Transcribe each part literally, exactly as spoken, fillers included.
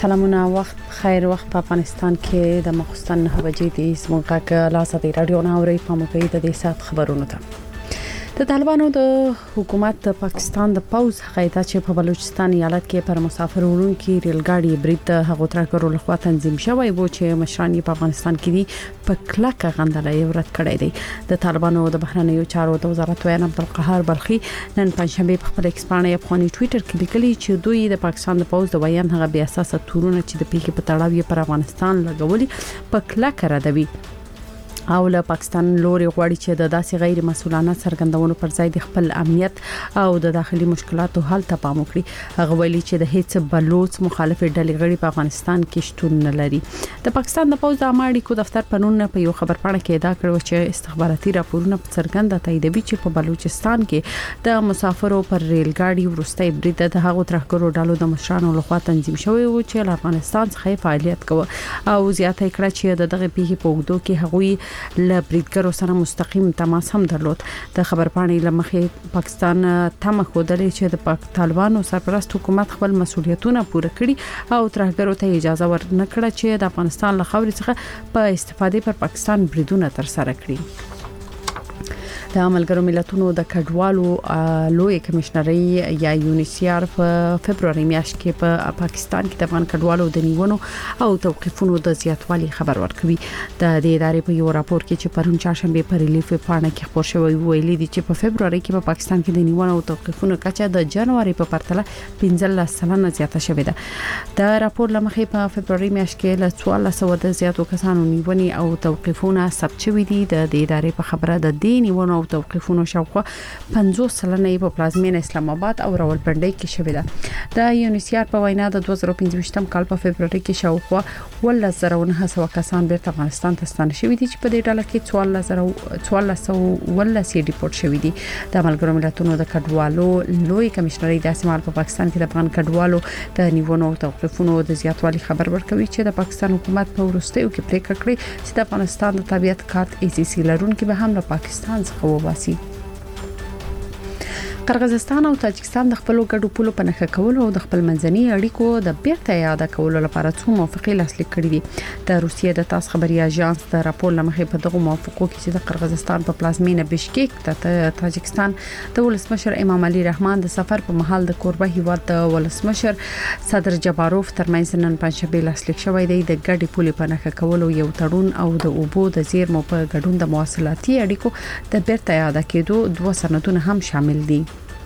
سلامونه وخت خیر وخت په افغانستان کې د مخستان نه بجې د سمونکا لاسه رادیو ناوري په مپید د سات خبرونو ته د طالبانو د حکومت د پاکستان د پوز قاعده چې په بلوچستان ایالت کې پر مسافر وړونکو ریل ګاډي برید هغه ترکرو لخوا تنظیم شوی و چې مشران په افغانستان کې دي په کلکه غندلې ورت کړی دی د طالبانو د بهرنیو چارو د وزارت ویان عبدالقهار بلخي نن پنځشنبه په خپل ایکسپانه افغاني ټوئیټر کې لیکلي چې دوی د پاکستان د پوز د ویان هغه بیا اساسه تورونه چې د پیښې په تړاو پر افغانستان لګولي په کلکه ردوي او له پاکستان لوري غواړي چې د داسې غیر مسؤلانه څرګندونو پر ځای د خپل امنیت او د داخلي مشکلاتو حل ته پام وکړي هغه ویلي چې د هیڅ بلوچ مخالف ډلې غړي په افغانستان کې شتون نه لري د پاکستان د پوز د اماړي کو دفتر پنون په یو خبر پاڼه کې ادعا کړو چې استخباراتي راپورونه څرګنده تاییدوي چې په بلوچستان کې د مسافرو پر ریل ګاډي ورستۍ برید د هغو ترکرو ډلو د مشرانو لخوا تنظیم شوی و چې له افغانستان څخه فعالیت کوي او زیاته کړه چې د دغه پیښې په وګړو کې هغوی له بریدګرو سره مستقیم تماس هم درلود د خبر پاڼې لمخې پاکستان تمه خوده چې د طالبانو سرپرست حکومت خپل مسولیتونه پوره کړي او ترهګرو ته اجازه ورنکړه چې د افغانستان له خاورې څخه په استفادې پر پاکستان بریدونه تر سره کړي د ملګرو ملتونو د کډوالو لوی کمشنري یا یونیسیار په فبرवरी میاشت کې په پاکستان کې د افغان کډوالو د نیونو او توقيفونو د زیاتوالي خبر ورکوي د دې ادارې په یو راپور کې چې پرون چهارشنبه په ریلیف پاڼه کې خبر شوی ویلي دي چې په فبرवरी کې په پاکستان کې د نیونو او توقيفونو کچه د جنوري په پرتله پنځلس سلنه زیاته شوې ده د راپور لمخې په فبرवरी میاشت کې له څوارلس سوه د زیاتو کسانو نیونې او توقيفونه ثبت شوې دي د دې ادارې په خبره د دې نیونو او توقيفونو شاوخوا پنځوس سلنه په پلازمین اسلام آباد او راولپنډي کې شوې ده د یونیسیار په وینا د دوه زره پنځه کال په فبرवरी کې شاوخوا ولس زره نه سو کسان بیرته افغانستان ته ستانه شوي دي چې په دې ډله کې څوارلس زره څوارلس سو ولس یې ریپورت شوي دي د ملګرو ملتونو د کډوالو لوی کمشنري د سیمال په پاکستان کې د افغان کډوالو د نیونو او توقيفونو د زیاتوالي خبر ورکوي چې د پاکستان حکومت په ورستیو کې پریکړه کړې چې د افغانستان د طبيعت کارت ای سی سی لرونکي به هم له پاکستان څخه وباسي قرغیزستان او تاجکستان د خپل ګډو پولو په نخښه کولو او د خپل منځني اړیکو د بیرته یاد کولو لپاره څو موافقې لاسلیک کړې دي د روسیې د تاس خبري اژانس د راپور لمخې په دغه موافقو کې چې د قرغیزستان په پلازمینه بشکیک ته تاجکستان د ولسمشر امام علي رحمان د سفر په محل د کوربه هیواد د ولسمشر صدر جباروف ترمنځ نن پنځشنبه لاسلیک شوی دی د ګډي پولې په نخښه کولو یو تړون او د اوبو د زیرمو په ګډون د مواصلاتي اړیکو د بیرته یاد کېدو دوه سندونه هم شامل دي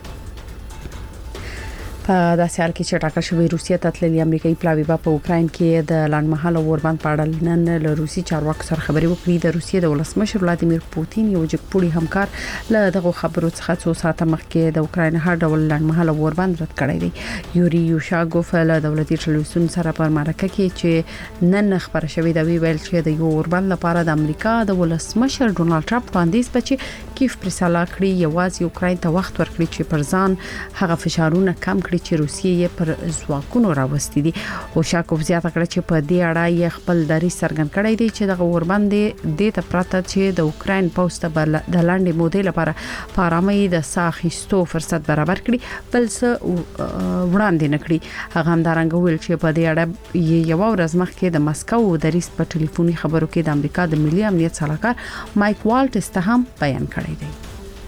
په داسې حال کې چې ټاکل شوی روسیې ته تللي امریکایي پلاوی په اوکرين کې د لنډمهاله اوربند په اړه نن له روسي چارواکو سره خبري وکړي د روسیې د ولسمشر ولادیمیر پوتین یو جګپوړي همکار له دغه خبرو څخه څو ساعته مخکې د اوکرين هر ډول لنډمهاله اوربند رد کړی دی یوري یوشاګوف له دولتي ټلویزیون سره په مرکه کې چې نن خبر شوی دی ویل چې د یو اوربند لپاره د امریکا د ولسمشر ډونالد ټرمپ وړاندیز بچي کیف پرساله کړی یوازې اوکرين ته وخت ورکړي چې پر ځان هغه فشارونه کم کړي چې روسیې یې پر ځواکونو راوستي دي او شاکوف زیاته کړه چې په دې اړه یې خپل دری څرګند کړی دی چې د اوربند د ته پراته چې د اوکرين پوسټ د لاندې مودې لپاره پارامي د ساخستو فرصت برابر کړي بل څه وړاندې نکړي هغه هم دارنګ ویل چې په دې اړه یو ورځ مخکې د مسکو د ریس په ټلیفوني خبرو کې د امریکا د ملي امنیت صلاحکار مایک والټس ته هم بیان کړی دی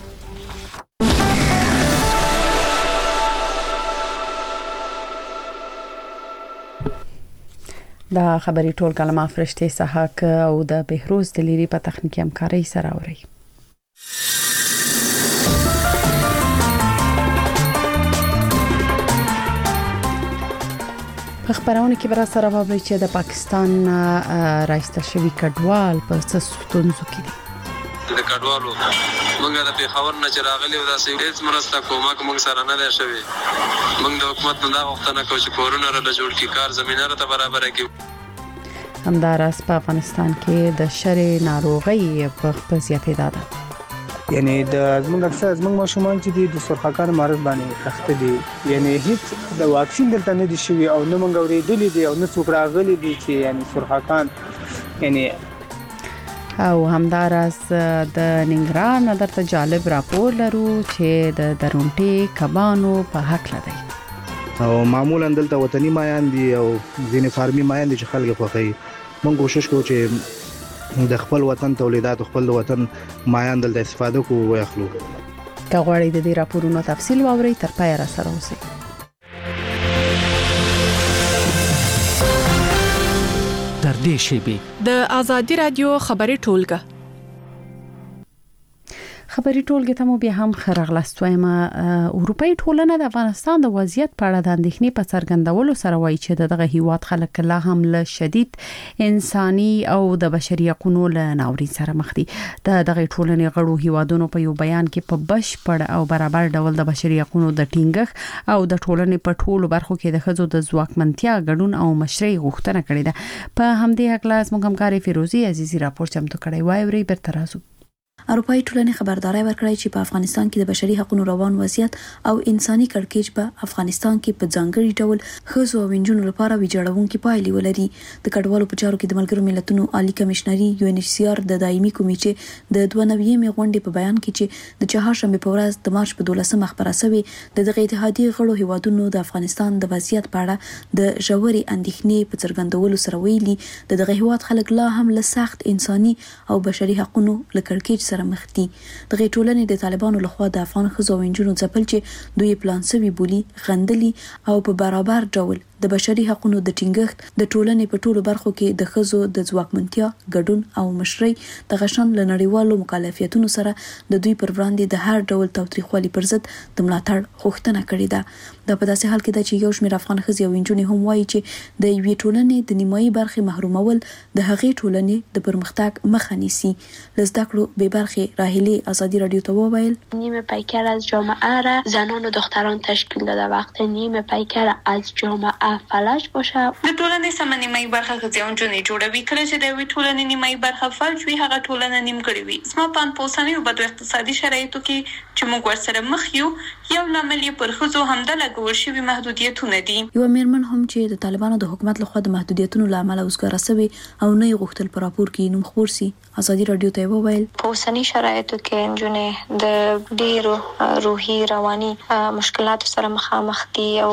دا خبري ټول کلمه فرشتي سحاق او د بهروز دلیری په تخنیکی همکاري سره اوري په خبرونه کې بر سره وابلی چې د پاکستان راځته شوی کډوال په ستونزو کې د کډوالو موږ د پیښور نه چراغلي او د سیریز مرسته کومک موږ سره نه دی شوی موږ د حکومت نه دا غوښتنه کوو چې کورونه را جوړ کړي کار زمينه را برابر کړي همداراز په افغانستان کې د شرې ناروغي په زیاتې ده یعنی د زموږ اکثر زموږ ماشومان چې د سرخکار مرض باندې تخته دي یعنی هیڅ د واکسین دلته نه دي شوی او نه موږ اورېدلې دي او نه څوک راغلي دي چې یعنی سرخکان یعنی او همداراز د ننګرهار درته جالب راپور لرو چې د درونټي کبانو په حق لدی او معمولا دلته وطني مایان دي او ځینې فارمي مایان دي چې خلک خوښوي. موږ کوشش کوو چې د خپل وطن تولیدات خپل وطن مایان دلته استفاده کوو او اخلو. که غواړئ د دې راپورونو تفصیل واورئ تر پایه را سره اوسئ. در دې شیبې د آزادي رادیو خبري ټولګه خبري ټولګه ته مو بیا هم خرغلست وایم. اروپאי ټولنه د افغانستان د وضعیت په اړه د اندېښنې په څرګندولو سره وایي چې دغه هیواد خلک لا هم له شدید انساني او د بشري حقوقو له ناورین سره مخ دي. د دغه ټولنې غړو هیوادونو په یو بیان کې په بشپړ او برابر ډول د بشري حقوقو د ټینګښت او د ټولنې په ټولو برخو کې د ښځو د ځواکمنتیا ګډون او مشرۍ غوښتنه کړې ده. په همدې هکله زموږ همکاري فیروزي عزیزي راپور چمتو کړی وای وري برته راځو. اروپאי ټولنې خبرداري ورکړې چې په افغانستان کې د بشري حقوقو روان وضعیت او انساني کړکېچ په افغانستان کې په ځانګړي ډول ښځو او نجونو لپاره ویجاړونکې پایلې ولري. د کډوالو په چارو کې د ملګرو ملتونو عالی کمشنري یو ان ایچ سی آر د دایمي کمیټې د دوه نوي غونډې په بیان کې چې د چهارشنبه په ورځ د مارچ په دولسمه خبره شوې د دغه اتحادیې غړو هیوادونو د افغانستان د وضعیت په اړه د ژورې اندېښنې په څرګندولو سره ویلي د دغه هیواد خلک لا هم له سخت انساني او بشري حقوقو له کړکېچ سره مخ دي. دغه ټولنې د طالبانو لخوا د افغان ښځو او نجونو ځپل چې دوی پلان سوي بولی غندلي او په برابر ډول د بشري حقوقو د ټینګښت د ټولنې په ټولو برخو کې د ښځو د ځواکمنتیا ګډون او مشرۍ د غشن له نړیوالو مکلفیتونو سره د دوی پر وړاندې د هر ډول تاوتریخوالي پر ضد د ملاتړ غوښتنه کړې ده. دا په داسې حال کې ده چې یو شمېر افغان ښځې او نجونې هم وایي چې د یوې ټولنې د نیمایي برخې محرومول د هغې ټولنې د پرمختګ مخه نیسي. له زده کړو بې برخې راهیلې آزادی رادیو ته وویل نیمه پیکر از جامعه را زنان و دختران تشکیل داده. وقت نیمه پیکر از جامعه فلج باشه د ټولنې سم نیمایي برخه غځي او جنې جوړوي. کله چې د وی ټولنې نیمایي برخه فلج وي هغه ټولنه نیمګړې وي. اسما پان پوساني او بد اقتصادي شرایطو کې چې موږ ورسره مخ یو یو لامل یې پر ښځو همدا لګول شوي محدودیتونه دي. یو میرمن هم چې د طالبانو د حکومت لخوا د محدودیتونو لامل اوسګاره شوی او نه غوښتل پر راپور کې نوم خبر سي آزادي رادیو ته وویل په اوسني شرایطو کې نجونې د ډیرو روحي رواني مشکلاتو سره مخامخ دي او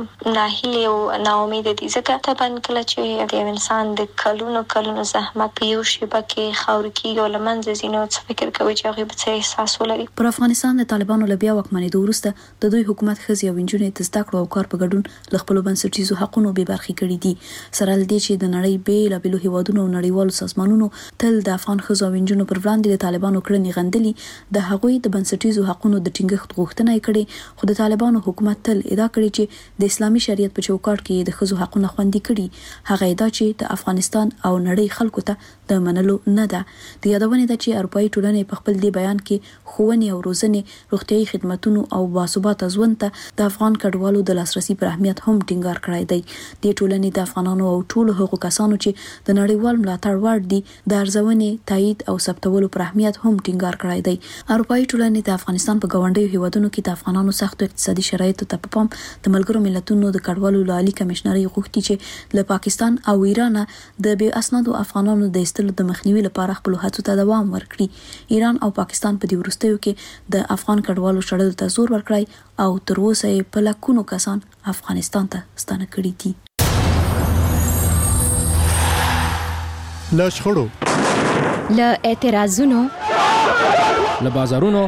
ناهیلي او ناامید دي. ځکه طبعا کله چې د انسان د کلونو کلونو زحمت په یو شیبه کې خاور کېږي او له منځه ځي نو څه فکر کوي چې هغوی به څه احساس ولري. پر افغانستان د طالبانو له بیا واکمنېدو وروسته د دوی حکومت ښځې او نجونې د زده کړو او کار په ګډون له خپلو بنسټیزو حقونو بې برخې کړي دي. سره له دې چې د نړۍ بېلابېلو هیوادونو او نړیوالو سازمانونو تل د افغان ښځو او نجونو پر وړاندې د طالبانو کړنې غندلي، د هغوی د بنسټیزو حقونو د ټینګښت غوښتنه یې کړې. خو د طالبانو حکومت تل ادعا کړې چې د اسلامي شریعت په چوکاټ کې د ښځو حقونه خوندي کړي. هغه ادعا چې د افغانستان او نړۍ خلکو ته د منلو نه ده. د یادونې ده چې اروپאי ټولنې په خپل دی بیان کې ښوونې او روزنې، روغتیايي خدماتونو او باثباته ژوند ته د افغان کډوالو د لاسرسي پر اهمیت هم ټینګار کړی دی. د ټولنې د افغانانو او ټولو هغو کسانو چې د نړیوال ملاتړ وړ دي د ارزونې، تایید او ثبتولو پر اهمیت هم ټینګار کړی دی. اروپאי ټولنې د افغانستان په ګاونډیو هیوادونو کې د افغانانو سختو اقتصادي شرایطو ته په پام د ملګرو ملتونو د کډوالو عالی کمشنري غوښتي چې له پاکستان او ایران د بې اسنادو افغانانو د ایستلو د مخنیوي لپاره خپل هڅو ته دوام ورکړي. ایران او پاکستان په دې وروستیو کې د افغان کډوالو شړلو ته زور ورکړی او تر اوسه یې په لکونو کسان افغانستان ته ستانه کړي دي. له شخړو، له اعتراضونو، له بازارونو،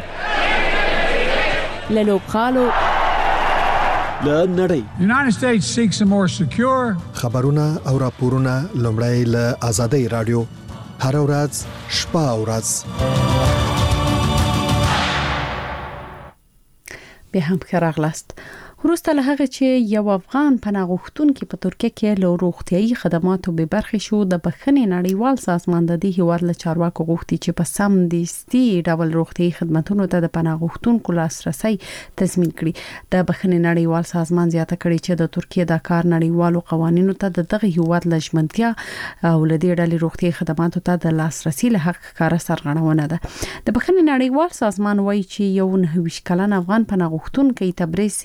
له لوبغالو، له نړۍ The United States seeks a more secure خبرونه او راپورونه لومړی له آزادۍ رادیو هر ورځ شپه او ورځ به هم خراغلاست. وروسته له هغه چې یو افغان پناه غوښتونکي په ترکیه کې له روغتيایي خدماتو به برخې شو، د بخښنې نړیوال سازمان د دې هیواد له چارواکو غوښتي چې په سم دستي ډول روغتيایي خدماتو ته د پناه غوښتونکو لاسرسي تضمین کړي. د بخښنې نړیوال سازمان زیاته کړي چې د ترکیه د کار نړیوالو قوانینو ته د دغه هیواد لژمنتیا او لدې ډلې روغتيایي خدماتو ته د لاسرسي له حق کار سرغړونه ده. د بخښنې نړیوال سازمان وایي چې یو نه ویش کلن افغان پناه غوښتونکي تبریز سیفي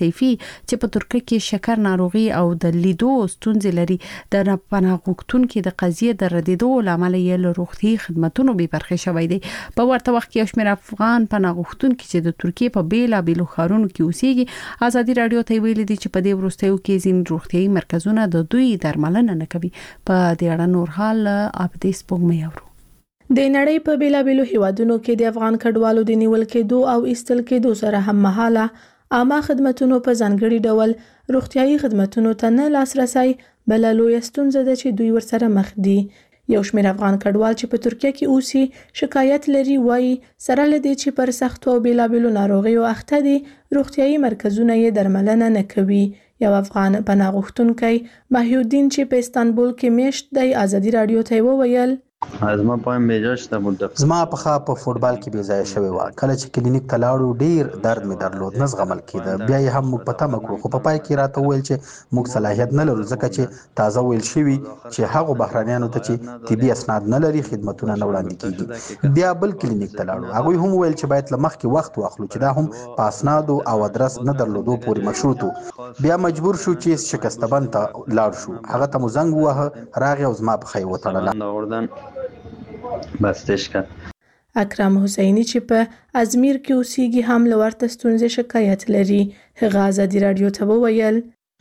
چې په ترکیه کې شکر ناروغي او د لیدو ستونزې لري د پناه غوښتونکو د قضیه د ردیدو لامل یې له روغتي خدماتو به برخه شوی دی. په ورته وخت کې یو شمېر افغان پناه غوښتونکو چې د ترکیه په بیلا بیلو ښارونو کې اوسېږي ازادي رادیو ته ویلي دي چې په دې وروستیو کې ځین روغتي مرکزونه د دوی درملنه نه کوي. په دې اړه نور حال اپډیټ سپوږمۍ اورو. د نړۍ په بیلابېلو هیوادونو کې د افغان کډوالو د نیول کېدو او ایستل کېدو سره هم مهاله عامه خدماتو په ځانګړي ډول روغتيایي خدماتو ته نه لاسرسي بل لوی ستونزه ده چې دوی ورسره مخ دي. یو شمېر افغان کډوال چې په ترکیه کې اوسي شکایت لري وایي سره لدی چې پر سخت او بیلابېلو ناروغیو اخته دي روغتيایي مرکزونه یې درملنه نه کوي. یو افغان پناه غوښتونکی ماهیالدین چې په استانبول کې میشت دی ازادي رادیو ته وویل زما پایم بیجاش ته مده زما په خا په فوتبال کې بي ځای شوی و کله چې کلینیک ته لاړو ډیر درد می درلود نه زغمل کېده بیا یې هم موږ پته مکړو خو په پای کې راته ویل چې موږ صلاحیت نه لرو ځکه چې تازه ویل شوی چې هغه بهرانيانو ته چې طبي اسناد نه لري خدماتونه نه وړاندې کیږي. بیا بل کلینیک ته لاړو هغه هم ویل چې باید لمخ کې وخت واخلو چې دا هم په اسناد او ادرس نه درلودو پورې مشروط. بیا مجبور شو چې شکستبند ته لاړ شو هغه ته مو زنګ ووهه راغی او زما په خی وتړله بستش کړ. اکرم حسینی چې په ازمیر کې اوسېږي هم لورته ستونزې شکایت لري. هغه ازادي رادیو ته وویل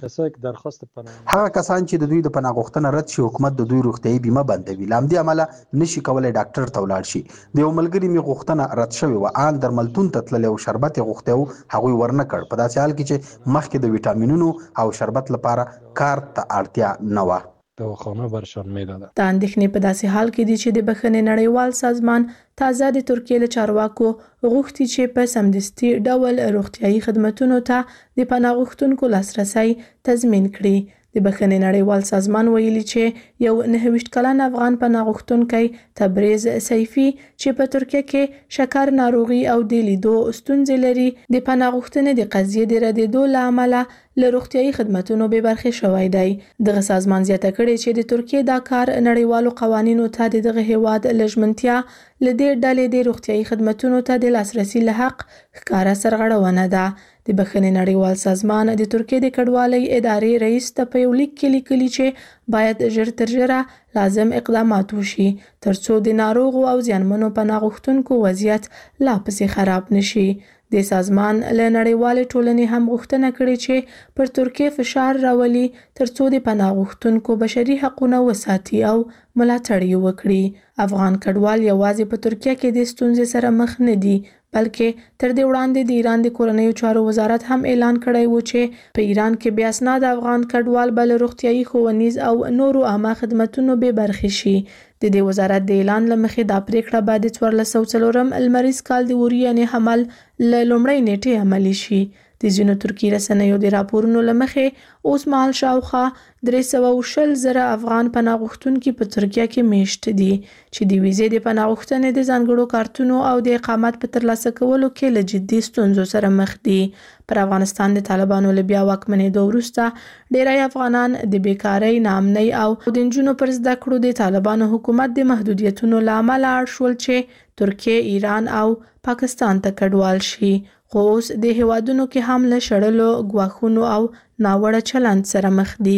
هغه کسان چې د دوی د پناه غوښتنه رد شي حکومت د دوی روغتيایي بیمه بندوي لامدي عمله نشي کولای ډاکټر ته ولاړ شي. د یو ملګری می غوښتنه رد شوی و ان درملتون ته تللی او شربت غوښتو هغه ورنه کړ په داسې حال کې چې مخکې د ویټامینونو او شربت لپاره کار ته اړتیا نه و. دواخانه برشان میداده. د اندېښنې په داسې حال کې دي چې د بخښنې نړیوال سازمان تازه د ترکیه له چارواکو غوښتي چې په سمدستي ډول روغتيایي خدماتو ته د پناه غوښتونکو لاسرسي تضمین کړي. د بخښنې نړیوال سازمان ویلي چې یو نهه ویشت کلن افغان پناه غوښتونکی تبریز سیفي چې په ترکیه کې شکر ناروغي او د لیدو ستونزې لري د پناه غوښتنې د قضیې د ردیدو له امله له روغتيایي خدماتو به برخه شوی دی. دغه سازمان زیاته کړي چې د ترکیه دا کار نړیوالو قوانینو ته دغه هیواد لژمنتیا لدې ډلې د روغتيایي خدماتو ته د لاسرسي له حق ښکارا سرغړونه ده. د بخښنې نړیوال سازمان د ترکیه د کډوالۍ ادارې رئیس ته په یو لیک کې لیکلي چې باید ژر تر ژره لازم اقدامات وشي ترڅو د ناروغو او زیانمنو پناه غوښتونکو وضعیت لا پسې خراب نشي. د سازمان له نړیوالې ټولنې هم غوښتنه کړې چې پر ترکیه فشار راولي ترڅو د پناه غوښتونکو بشري حقوقونه وساتي او ملاتړ یې وکړي. افغان کډوال یوازې په ترکیه کې د ستونزې سره مخ نه دي بلکې تر دې وړاندې د ایران د کورنیو چارو وزارت هم اعلان کړی و چې په ایران کې بیا اسناد افغان کډوال بل روغتيایي ښوونیز او نورو عامه خدماتو به برخه شي. د دې وزارت د اعلان لمخې دا پریکړه بعد څوارلس سوه څلورم المریز کال د وریانې حمل له لومړۍ نیټې عملي شي. د ځینو ترکي رسنیو د راپورونو لمخې اوس مهال شاوخوا درې سوه او شل زره افغان پناه غوښتونکي په ترکیه کې میشت دي چې د ویزې د پناه غوښتنې د ځانګړو کارتونو او د اقامت په ترلاسه کولو کې له جدي ستونزو سره مخ دي. پر افغانستان د طالبانو له بیا واکمنېدو وروسته ډیری افغانان د بیکارۍ ناامنۍ او د نجونو پر زده کړو د طالبانو حکومت د محدودیتونو له امله اړ شول چې ترکیه ایران او پاکستان ته کډوال شي. خو اوس د هیوادونو کې هم له شړلو ګواښونو او ناوړه چلند سره مخ دي.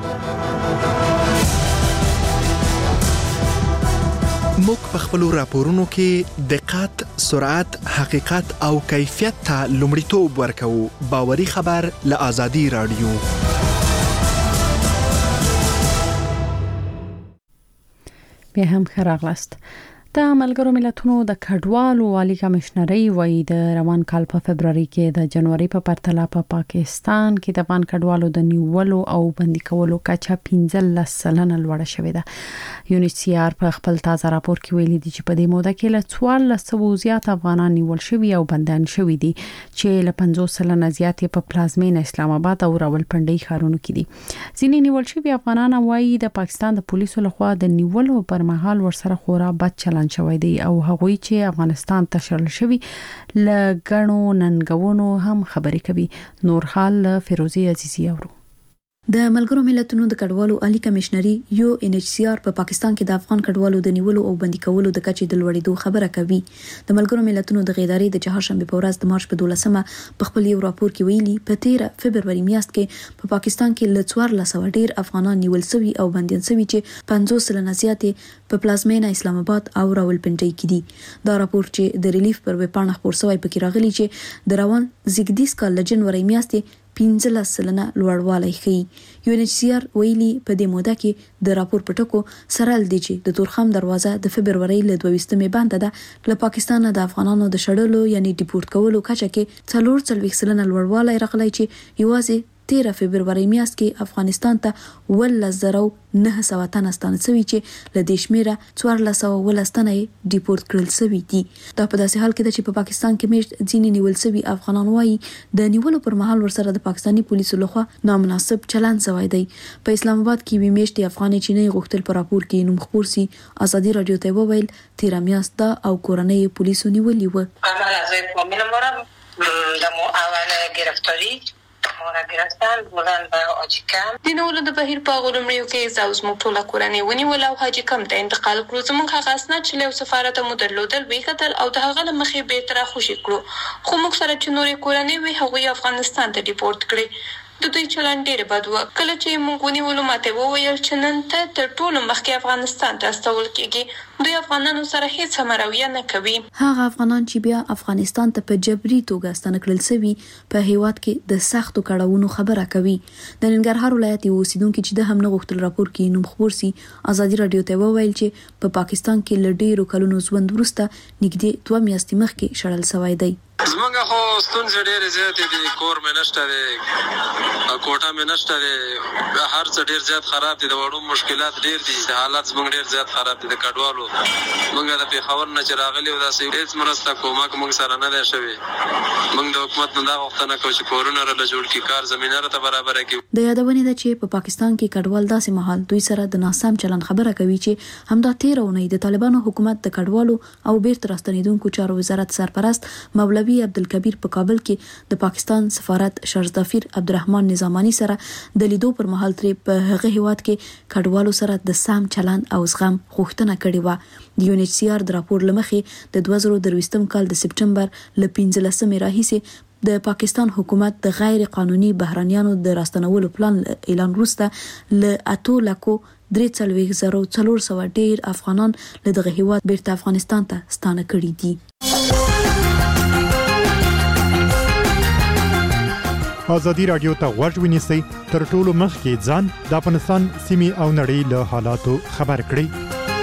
موږ په خپلو راپورونو کې دقت، سرعت، حقیقت او کیفیت ته لومړیتوب ورکوو. باوري خبر له آزادي رادیو. بیا هم ښه راغلاست. د ملګرو ملتونو د کډوالو والي کمشنري وایي د روان کال په فبرवरी کې د جنوري په پرتله په پا پاکستان کې د افغان کډوالو د نیولو او بندي کولو کچه پنځلس سلنه لوړه شوې ده. یونیسیار په خپل تازه راپور کې ویلي دي چې په دې موده کې له څوارلس سوه زیات افغانان نیول شوي او بندیان شوي دي چې له پنځوس سلنه زیات په پلازمین اسلام آباد او راولپنډي ښارونو کې دي. ځینې نیول شوي افغانان وایي د پاکستان د پولیسو لخوا د نیولو پر مهال ورسره خورا بد چلند شوی دی او هغوی چې افغانستان ته شړل شوي له ګڼو ننګونو هم خبرې کوي. نور حال فیروزي عزیزی اورو. د ملګرو ملتونو د کډوالو عالی کمشنري یو ان ایچ سی آر په پاکستان کې د افغان کډوالو د نیولو او بندي کولو د کچې د لوړېدو خبره کوي. د ملګرو ملتونو د غیداري د چهارشنبه په ورځ د مارچ په دولسمه په خپل یو راپور کې ویلي په تیره فبروري میاشت کې په پاکستان کې ل څوار لسو ډیر افغانان نیول شوي او بندیان شوي چې پنځوس سلنه زیاتې په پلازمینه اسلام آباد او راولپنډي کې دي. دا راپور چې د ریلیف پر ویب پاڼه خپور شوی پکې راغلی چې د روان زیږدیز کال د جنوري میاشتې پنځلس سلنه لوړوالی ښیي. یو ان ایچ سی آر ویلي په دې موده کې د راپور په ټکو سره ل دي چې د تورخم دروازه د فبروري ل دویستمې باندې ده له پاکستان د افغانانو د شړلو یعنی ډیپورت کولو کچه کې څلور څلوېښت سلنه لوړوالی راغلی چې یوازې تیره فبروري میاشت کې افغانستان ته ولس زره نه سوه تنه ستانه شوي چې له دې شمیره څوارلس سوه ولس تنه یې ډیپورت کړل شوي دي. دا په داسې حال کې ده چې په پاکستان کې میشت ځینې نیول شوي افغانان وایي د نیولو پر مهال ورسره د پاکستاني پولیسو لخوا نامناسب چلند شوی دی. په اسلام آباد کې وی میشت افغاني چینی غوښتل په راپور کې نوم خپور سي. ازادي رادیو ته وویل تیره میاشت او کورنۍ پولیسو نیولي و. مورا گرفتن بلند به حاجی کم د نولو د بهیر په غوړمړیو کې زاوز موږ ټوله کورنۍ ونیول او حاجی کم ته انتقال کړو. زموږ هغه اسناد چې له سفارت مو درلودل وی کتل او د هغه مخې به تر خوشی کړو. خو موږ سره چې نورې کورنۍ وی هغوی افغانستان ته ډیپورت کړي. د دوی چلند ډیر بد و. کله چې موږ ونیول ماته وویل چې نن ته تر ټولو مخکې افغانستان ته استول کیږي. دوی افغانانو سره هیڅ هم رویه نه کوي. هغه افغانان چې بیا افغانستان ته په جبري توګه ستنه کړل شوي په هیواد کې د سختو کړهونو خبره کوي. د ننګرهار ولایت یو اوسیدونکو چې د هم نه غوښتل راپور کې نوم خپور سي ازادي رادیو ته وویل چې په پا پاکستان کې ل ډیرو کلونو ژوند وروسته نږدې دوه میاشتې مخکې شړل شوی دی. زمونږ خو ستونزې ډېرې زیاتې دي. کور مې نشته دی، کوټه مې نشته دی، هر څه ډېر زیات خراب دي. د وړو مشکلات ډېر دي. حالات زمونږ ډېر زیات خراب دي. د کډوالو مونږ د پېښور نه چې راغلي وو داسې هېڅ مرسته کومک مونږ سره نه دی شوی. مونږ د حکومت نه دا غوښتنه کوو چې کورونه راله جوړ کړي، کار زمینه راته برابره کړي. د یادونې ده چې په پاکستان کې کډوال داسې مهال دوی سره د ناسم چلند خبره کوي چې همدا تیره اونۍ د طالبانو حکومت د کډوالو او بیرته راستنیدونکو چارو وزارت سرپرست مولوي عبدالکبیر په کابل کې د پاکستان سفارت شرزدافیر عبدالرحمن نظامانی سره د لیدو پر مهال ترې په هغه هیواد کې کډوالو سره د سم چلند او زغم غوښتنه کړې و. د یو ان ایچ سی آر د راپور لمخې د دوه زره درویشتم کال د سپټمبر ل پنځلسمې راهیسې د پاکستان حکومت د غیر قانوني بهرانيانو د راستنولو پلان اعلان وروسته ل اتو لکو درې څلوېښت زره څلور سوه ډیر افغانان له دغه هیواد بیرته افغانستان ته ستانه کړي دي. ازادي رادیو ته غوږ ونیسئ تر ټولو مخکې ځان د افغانستان سیمې او نړۍ له حالاتو خبر کړئ.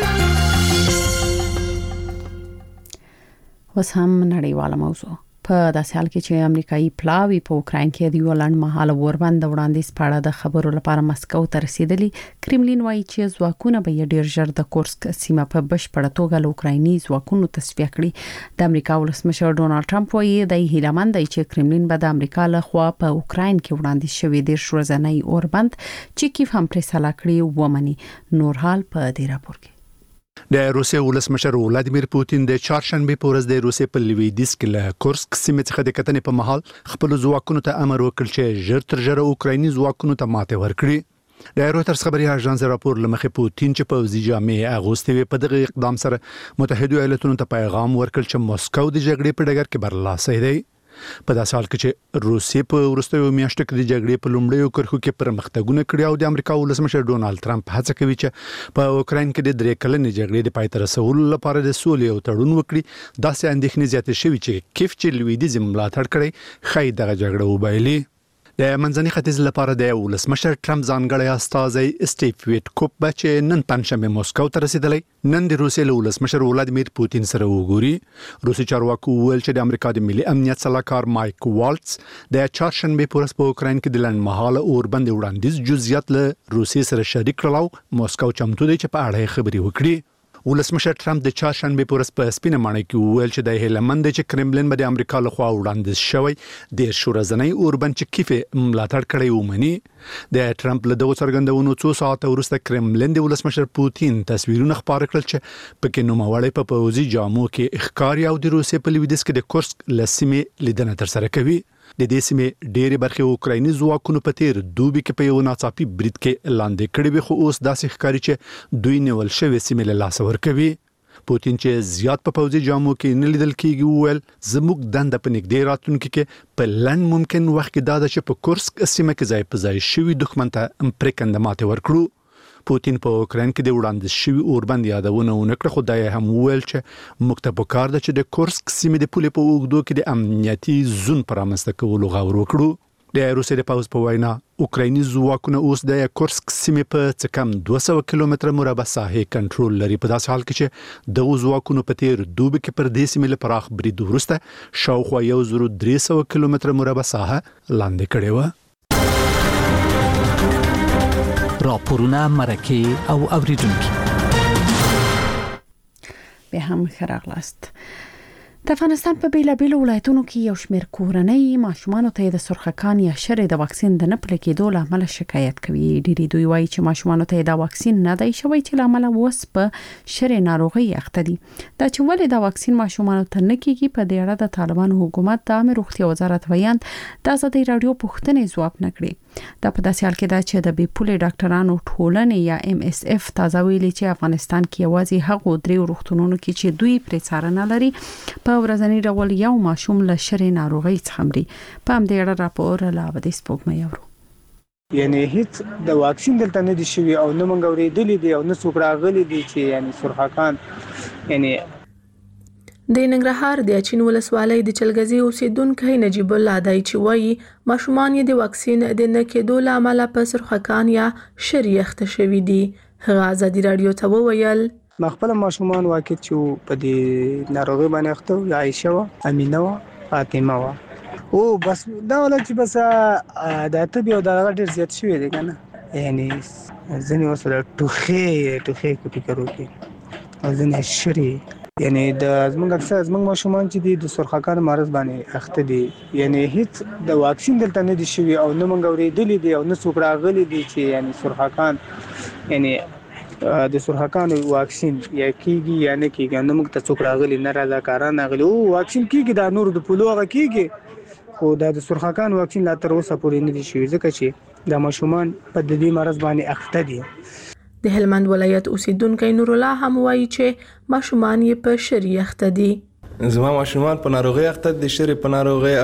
اوس هم نړیواله موضوع. په داسې حال کې چې امریکایي پلاوی په اوکراین کې د یو لنډمهاله وربند وړاندیز په اړه د خبرو لپاره مسکو ته رسیدلی. کرملین وایي چې ځواکونه به یې ډیر ژر د کورسک سیمه په بشپړه توګه له اوکرایني ځواکونو تصفیه کړي. د امریکا ولسمشر ډونالد ټرمپ وایي د هیلمند دی چې کرملین به د امریکا له خوا په اوکراین کې وړاندیز شوی د شورزنۍ اوربند چې کیف هم پرې سلا کړی ومني. نور حال په دې راپور کې. د روسیې ولسمشر ولادیمیر پوتین د چهارشنبه په ورځ د روسیې په لویدیس کې له کورسک سیمې څخه د کتنې په محل خپل ځواکونو ته امر وکړ چې ژر تر ژره اوکرایني ځواکونو ته ماته ورکړي. د رويټرز خبري اژانس راپور لمخې پوتین چې په وزي جامع اغوستي په دغه اقدام سره متحده ایالاتونو ته پیغام ورکړ چې مسکو د جګړې په ډګر کې برلاسه دی. په داسې حال کې چې روسیې په وروستیو میاشتو کې د جګړې په لومړیو کرښو کې پرمختګونه کړي او د امریکا ولسمشر ډونالد ټرمپ هڅه کوي چې په اوکراین کې د درې کلنې جګړې د پای ته رسولو لپاره د سولې او تړون وکړي. داسې اندېښنې زیاتې شوي چې کیف چې لویدیځ ملاتړ کړي خای دغه جګړه وبایلي. د منځني ختیځ لپاره د ولسمشر ټرمپ ځانګړی استازی سټیف ویټکوپ چې نن پنځشنبه مسکو ته رسیدلی نن د روسیې له ولسمشر ولادیمیر پوتین سره وګوري. روسي چارواکو ویل چې د امریکا د ملي امنیت سلاکار مایک والټس د چهارشنبه په ورځ په اوکراین کې د لنډمهاله اوربند وړاندیز جزئیات له روسیې سره شریک کړل. مسکو چمتو دی چې په اړه خبري وکړي. ولسمشر ټرمپ د چهارشنبه په ورځ په سپینه ماڼۍ کې وویل چې د هیلمند چې کرملین به د امریکا له خوا وړاندیز شوی د شورزنۍ اوربند چې کیف ملاتړ کړی ومني. د ټرمپ له دغه څرګندونو څو ساعت وروسته کرملین د ولسمشر پوتین تصویرونه خپاره کړل چې پکې نوموړی په پوځي جامو کې ښکاری او د روسیې په لویدیځ کې د کورسک لسیمې لیدنه ترسره کوي. د دې سیمې ډېری برخې اوکرایني ځواکونو په تیر دوبي کې په یو ناڅاپي برید کې لاندې کړي وي، خو اوس داسې ښکاري چې دوی نیول شوی سیمې له لاسه ورکوي. پوتین چې زیات په پوځي جامو کې نه لیدل کېږي وویل زموږ دنده په نږدې راتلونکي کې په لنډ ممکن وخت کې دا ده چې په کورسک سیمه کې ځای په ځای شوي دښمن ته پرېکنده ماتې ورکړو. پوتین په اوکراین کې د وړاندیز شوي اوربند یادونه ونه کړه، خو دا یې هم وویل چې موږ ته پکار ده چې د کورسک سیمې د پولې په اوږدو کې د امنیتي زون پر رامنځته کولو غور وکړو. د روسیې د پوځ په وینا اوکرایني ځواکونه اوس د کورسک سیمې په څه کم دوه سوه کیلومتره مربع ساحې کنټرول لري، په داسې حال کې چې دغو ځواکونو په تیر دوبي کې پر دې سیمې له پراخ برید وروسته شاوخوا یو زر درې سوه کیلومتره مربع ساحه لاندې کړې وه. راپورونه مرکه او اوریدونکو به هم خراغلاست. د افغانستان په بیلابیلو ولایتونو کې یو شمېر کورنۍ ماشومان ته د سرخکان یا شرې د واکسین د نه پلي کېدو له امله شکایت کوي. ډېری دوی وایي چې ماشومان ته د واکسین نه دی شوی چې له امله اوس په شرې ناروغي اخته دي. دا چې ولې د واکسین ماشومان ته نه کېږي، په دې اړه د طالبانو حکومت د عامه روغتیا وزارت ویاند د ازادي راډیو پوښتنې ځواب نه کړي. دا په داسې حال کې ده چې د بې پولې ډاکټرانو ټولنې یا ام اس اف تازه ویلي چې افغانستان کې یوازې هغو درې روغتونونو کې چې دوی پرې څارنه لري په ورځني ډول یو ماشوم له شرې ناروغۍ څخه مري. په همدې اړه راپور له ابدي سپوږمۍ اورو. یعنی هیڅ د واکسین دلته نه دي شوي او نه موږ اورېدلي دي او نه څوک راغلي دي چې یعنی سرخکان یعنی د ننګرهار د اچین ولسوالۍ د چلګزي اوسیدونکو نجیب الله دای چې وایي ماشومان یې د واکسین د نه کېدو له امله په سرخکان یا شرې اخته شوي دي. هغه ازادي راډیو ته وویل ما خپل ماشومان واکې چې په دې ناروغي باندې اخته و، عائشه و، امینه و، فاطمه و، او بس دا ولې چې بس د طب یو دغه ډیر زیات شوی دی کنه، یعنی ځنې وسره ټوخې ټوخې کو فکر وکړي او ځنې شرې یعنی د زمونږ اکثر زمونږ ماشومان چې د سرخکان مرض باندې اخته دي، یعنی هیڅ د واکسین دلته نه دي شوي او نه موږ اورېدلي دي او نه څوک راغلي دي چې یعنی سرخکان یعنی د سرخکان واکسین یا کیږي یا نه کیږي، نه موږ ته څوک راغلي نه رضاکاران راغلي. او واکسین کیږي د نور د پولو هغه کیږي، خو د سرخکان واکسین لا تر اوسه پورې نه دي شوي ځکه چې د ماشومان په دې مرض باندې اخته دي. د هلمند ولایت اوسیدونکو نور الله هم وایي چې ماشومان یې په شرې اخته دي. زما ماشومان په ناروغي اخته دي، شرې په ناروغي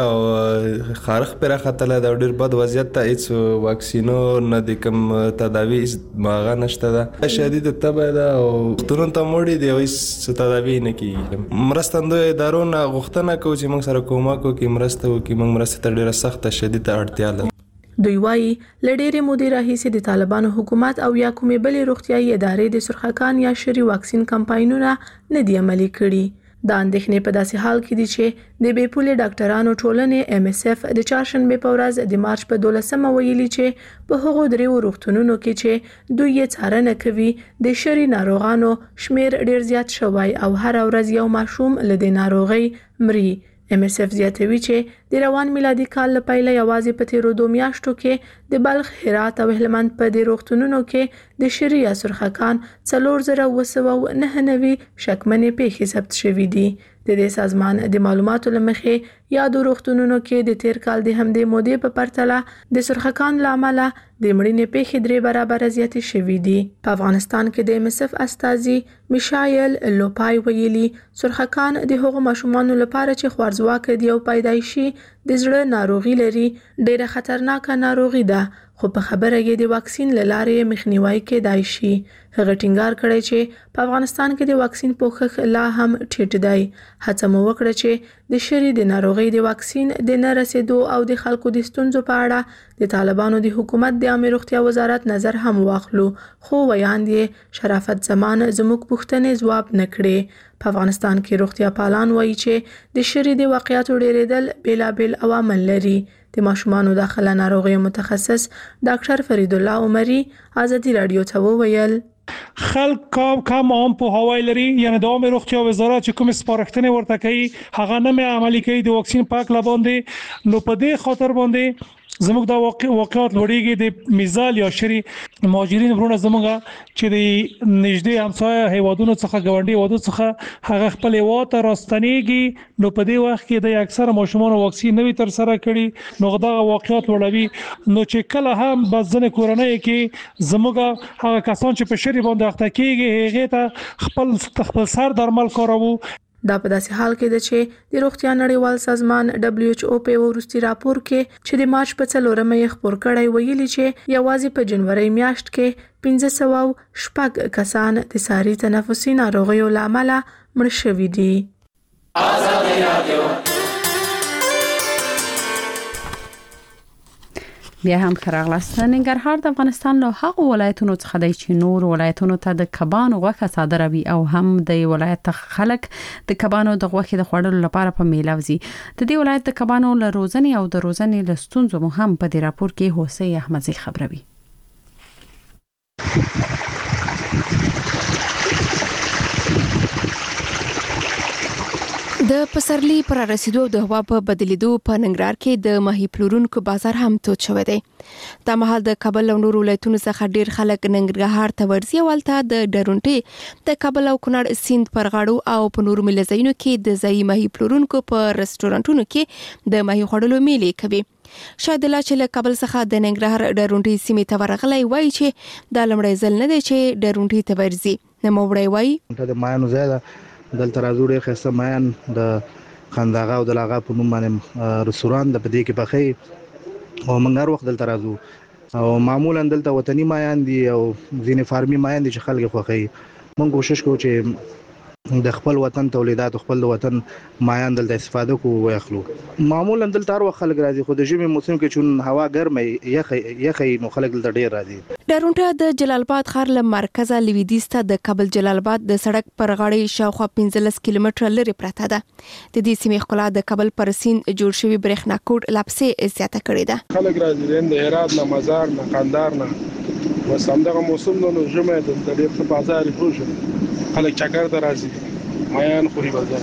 او خارخ پر اخته ده، ډېر بد وضعیت ته هیڅ واکسینو نه د کوم تداوی ماغه نشته ده، شدید تبه ده او ترون ته موړي دی او هیڅ تداوی نه کیږي. مرستندوی ادارو نه غوښتنه کوي چې موږ سره کومک وکړي، مرسته وکړي، موږ مرسته ته ډېره سخته شدیده اړتیا لرو. دوی وایي لډېرې مودې راهیسې د طالبانو حکومت او یا کومې بلې روغتیايي ادارې د سرخکان یا شري واکسین کمپاینونه نه دي عملي کړي. دا اندېښنې په داسې حال کې دي چې د بې پولې ډاکټرانو ټولنې ام اس اف د چهارشنبې په ورځ د مارچ په دولسمه ویلي چې په هغو درېو روغتونونو کې چې دوی یې څارنه کوي د شري ناروغانو شمیر ډېر زیات شوی او هر ورځ یو ماشوم له دې ناروغۍ مري. ام اس اف زیاتوي چې د روان میلادي کال له پیله یوازې په تیرو دوه میاشتو کې د بلخ، هرات او هلمند په دې روغتونونو کې د شري یا سرخکان څلور زره اوه سوه نهه نوي شکمنې پیښې ثبت شوي دي. د دې سازمان د معلوماتو له مخې یادو روغتونونو کې د تیر کال د همدې مودې په پرتله د سرخکان له امله د مړینې پیښې درې برابره زیاتې شوي دي. په افغانستان کې د ام اس اف استازي میشایل لوپای ویلي سرخکان د هغو ماشومانو لپاره چې خوارځواکه دي او پیدایشي د زړه ناروغي لري ډېره خطرناکه ناروغي ده، خو په خبره یې د واکسین له لارې مخنیوي کېدای شي. هغه ټینګار کړی چې په افغانستان کې د واکسین پوښښ لا هم ټیټ دی. هڅه مو وکړه چې د شري د ناروغۍ د واکسین د نه رسیدو او د خلکو د ستونزو په اړه د طالبانو د حکومت د عامه روغتیا وزارت نظر هم واخلو، خو ویاند یې شرافت زمان زموږ پوښتنې ځواب نه کړې. په افغانستان کې روغتیا پالان وایي چې د شري د واقعیاتو ډېرېدل بیلابیل عوامل لري. د ماشومانو داخله ناروغي متخصص ډاکټر فرید الله عمري ازادي راډیو ته وویل خلک کم کم عام پوهاوی لري، یعنی د عامه روغتیا وزارت چې کوم سپارښتنې ورته کوي هغه نه عملي کوي د واکسین پاک لباندې. نو په دې خاطر باندې زموږ د واقعیت لوړیږي د مثال یا شری مهاجرین ورونه زموږ چې د نږدې همسایه هیوادونو څخه ګاونډي هیوادونو څخه هغه خپل هیواد ته راستنیږي نو په دې وخت کې د اکثره ماشومان واکسین نوي تر سره کړي نو دا واقعیت لوړوي نو چې کله هم بزنه کورنۍ کې زموږ هغه کسان چې په شری باندې اخته کیږي هغه ته خپل خپل سر درمل کاروي دا په داسې حال کې ده چې د روغتیا نړیوال سازمان دبليو ایچ او په ورستي راپور کې چې د مارچ په څلورمه یې خبر کړی ویلي چې یوازې په جنوري میاشت کې پنځه سوه شپږ کسان د ساري تنفسي ناروغیو لامل مړ شوي دي. آزاد رادیو بیا هم خراغلاست. ننګرهار د افغانستان له هغو ولایتونو څخه دی چې نور ولایتونو ته د کبانو غوښه صادروي او هم د ولایت خلک د کبانو د غوښې د خوړلو لپاره په میلاوزي. د دې ولایت د کبانو له روزنې او د روزنې له ستونزو مو هم په دې راپور کې هوسۍ احمدزي خبروي. د پسرلی پر رسیدو د هوا په بدلیدو په ننګرهار کې د ماهي پلورونکو بازار هم تود شوی دی. د مهال د کابل او نور ولایتونو څخه ډیر خلک ننګرهار ته ورځي ولته د ډرونټي د کابل او کونړ سیند پر غاړو او په نور ملزینو کې د ځای ماهي پلورونکو په رستورانتونو کې د ماهي خوړلو میلې کوي. شاید لا چې له کابل څخه د ننګرهار ډرونټي سیمې ته ورغلی وای چې د لمړی ځل نه دی چې ډرونټي ته ورځي. نو وړي وای د مایانو زیاده دلته راځو ډېر ښایسته مایان د خنداغه او د لاغا په نوم باندې رستوران د پدې کې پخې او موږ هر وخت دلته راځو او معمولا دلته وطني مایان دي او ځینې فارمي مایان دي چې خلک خوښوي. موږ کوشش کوو چې د خپل وطن تولیدات خپل وطن مایان دلته استفاده کوو واخلو. معمولا دلته هر وخت خلک راځي خو د ژمي موسم کې چون هوا ګرمه یخ یخ نو خلک دلته ډېر راځي. ډرونټه د جلال آباد ښار له مرکزه لویدیځ ته د کابل جلال آباد د سړک پر غاړې شاوخوا پنځلس کیلومتره لري پراته ده. د دې سیمې ښکلا د کابل پر سیند جوړ شوی برېښنا کوټ لپسې زیاته کړې ده. خلک راځي د هرات نه مزار نه قندار نه وسمدغه موسم نو ژمه د ډېر په بازار خوښ خلک چکر ته راځي مایان خوري بازار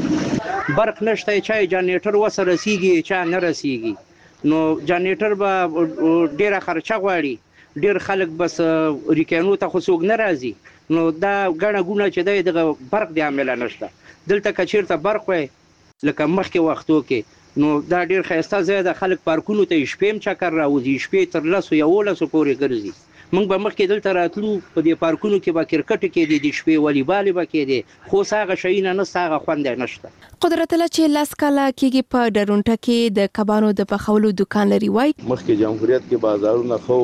برق نشته چای جنریټر وسره رسیږي چا نه رسیږي نو جنریټر به ډیره خرچه غواړي ډیر خلک بس ریکانو ته خو څوک نه راځي نو دا غڼه ګونه چې د برق د عامل نشته. دلته کچیرته برق وي لکه مخکې وختو کې نو دا ډیر خیسته زیاده خلک پارکونو ته شپې چکر راوځي شپې تر لاسو یو لاسو پورې ګرځي. موږ به مخکې دلته راتلو په دې پارکونو کې به کرکټ کې دي د شپې والیبال به کې دي خو ساغه شینه نه ساغه خوند نشته. قدرت الله چې لاس کاله کېږي په ډرونټه کې د کبانو د پخولو دکان لري وای مخکې جمهوریت کې بازارونه خو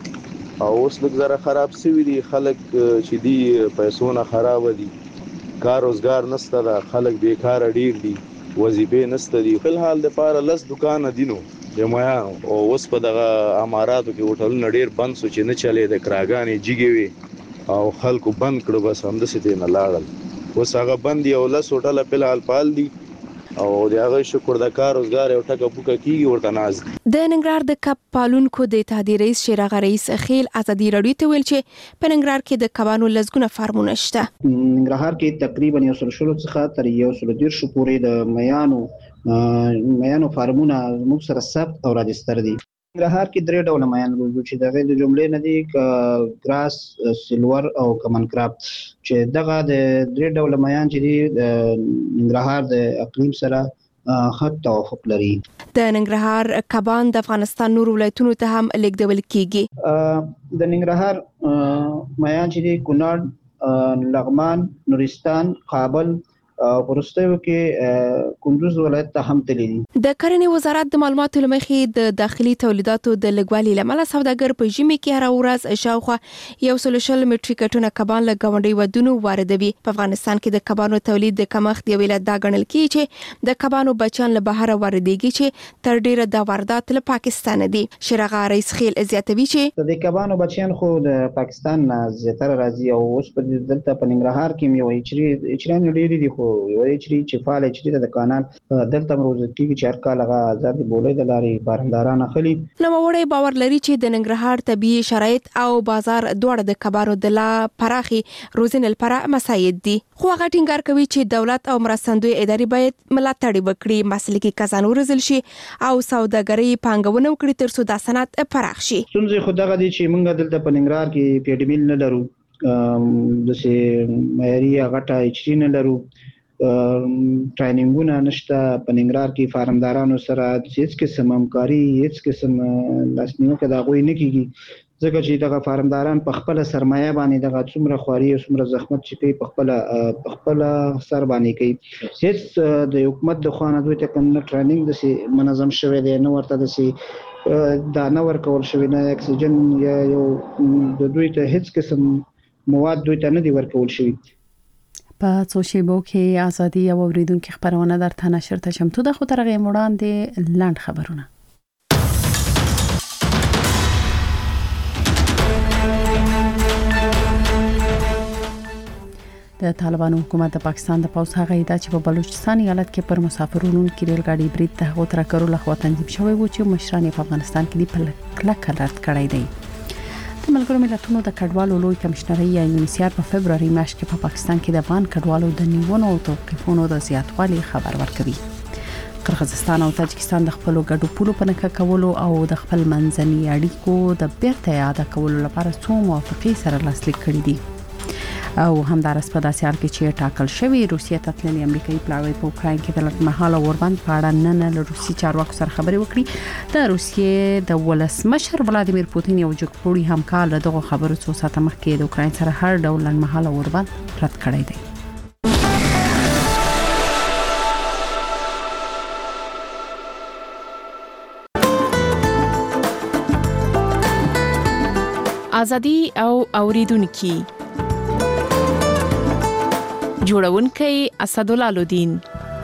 او اوس لږ زره خراب شوي دي خلک چې دی پیسونه خراب دي کار روزګار نشته دا خلک بیکاره ډیر دي وظیفې نشته دي. په حال د پاره لس دکان دینو جمعیا او اوس په دغه اماراتو کې هوټلونه ډیر بند سو چې نه چلے د کراګانې جګې وي او خلکو بند کړو بس هم د ستې نه لاړل اوس هغه بند یو لس هوټل په حال پال دي او د هغه شکر د کار روزګار او ټکه پوکه کیږي ورته ناز. د ننګرهار د کب پالونکو د اتحادیې رئیس شیراغ رئیس خیل ازادي رادیو ته ویل چې په ننګرهار کې د کبانو لزګونه فارمونه شته. ننګرهار کې تقریبا یو سل شلو څخه تر یو سل دیرش پورې د میانو میانو فارمونه موږ سره ثبت او راجستر دي. ننګرهار کې درې ډول میان روزو چې دغه د جملې نه دي ګراس سیلور او کمن کراب چې دغه د درې ډول میان چې دي د ننګرهار د اقلیم سره خط توافق لري. د ننګرهار کبان د افغانستان نور ولایتونو ته هم لیږدول کیږي. د ننګرهار میان چې دي کونړ لغمان نورستان کابل ورستیو کې کندوز ولایت ته هم تللی دي. د کرنې وزارت د معلوماتو لمخې د داخلي تولیداتو د لګوالي لامل سوداګر په ژمي کې هر ورځ شاوخوا یو سل شل میټریک ټنه کبان له ګاونډي ودونو واردوي. په افغانستان کې د کبانو تولید د کمښت دی ویل دا غنل کی چې د کبانو بچان له بهر واردېږي چې تر ډیره د واردات له پاکستان دي. شیراغ رئیس خیل زیاتوي چې د کبانو بچان خو د پاکستان نه زیاتره راځي او اوس په دلته په ننګرهار کې یو اچري اچران ډیری دي خو یو چری چې فعال چری د کانال دلته مروز کیږي چې هر کال هغه آزاد بولې د لارې بارنداران اخلي. نو وړي باور لري چې د ننګرهار طبي شرایط او بازار دواړه د کبارو د لا پراخي روزنل لپاره مساعد دي. خو هغه ټینګار کوي چې دولت او مرستندوی ادارې باید ملاتړ وکړي، مسلکي کسان ورزل شي او سوداګري پانګونه وکړي ترڅو د صنعت پراخ شي. څنګه خو دغه دي چې موږ دلته په ننګرهار کې پیډمیل نه لرو، د سه معیاري غټه اچري نه لرو، ټریننګونه نشته. په ننګرهار کې فارمدارانو سره هیڅ قسم همکاري، هیڅ قسم لاسنیوکه د غوي نه کیږي، ځکه چې دغه فارمداران په خپل سرمایه باندې دغه څومره خواري او څومره زحمت چې کوي په خپل په خپل سر باندې کوي. هیڅ د حکومت د خوانه دوی ته کوم ټریننګ د سي منظم شوی دی، نو ورته د سي دا نه ورکول شوی نه اکسیجن یا یو د دوی ته هیڅ قسم مواد دوی ته نه دی ورکول شوی. په څو شیبو کې ازادي او اوریدونکو خبرونه درته نشر ته چمتو ده. خو ترغه وړاندې لاند خبرونه. د طالبانو حکومت د پاکستان د پوز هغه ادعا چې په بلوچستان ایالت کې پر مسافرونو کې ریل gaadi برید ته غو تر کړو لخوا تنظیم شوی و چې مشران په افغانستان کې دی په کلک رد کړی دی. د ملګرو ملتونو د کډوالو لوی کمشنري یا یونیسیار په فبرवरी میاشت کې په پاکستان کې د افغان کډوالو د نیونو او توقیفونو د زیاتوالي خبر ورکوي. قرغیزستان او تاجکستان د خپل ګډو پولو په نکه کولو او د خپل منځني اړیکو د بیرته یاد کولو لپاره څو موافقې سره لاسلیک کړي دي. او همدارس په داسې حال کې چې ټاکل شوی روسیه ته تللی امریکایي پلاوی په اوکراین کې د لټمحاله اوربند په اړه نن له روسي چارواکو سره خبرې وکړي. د روسیې د ولسمشر ولادیمیر پوتین یو جګپوړي همکار له دغه خبرو څو ساعته مخکې د اوکراین سره هر ډول لټمحاله اوربند رد کړی دی. ازادي او اوریدونکو جوړونکی اسدالله لودین.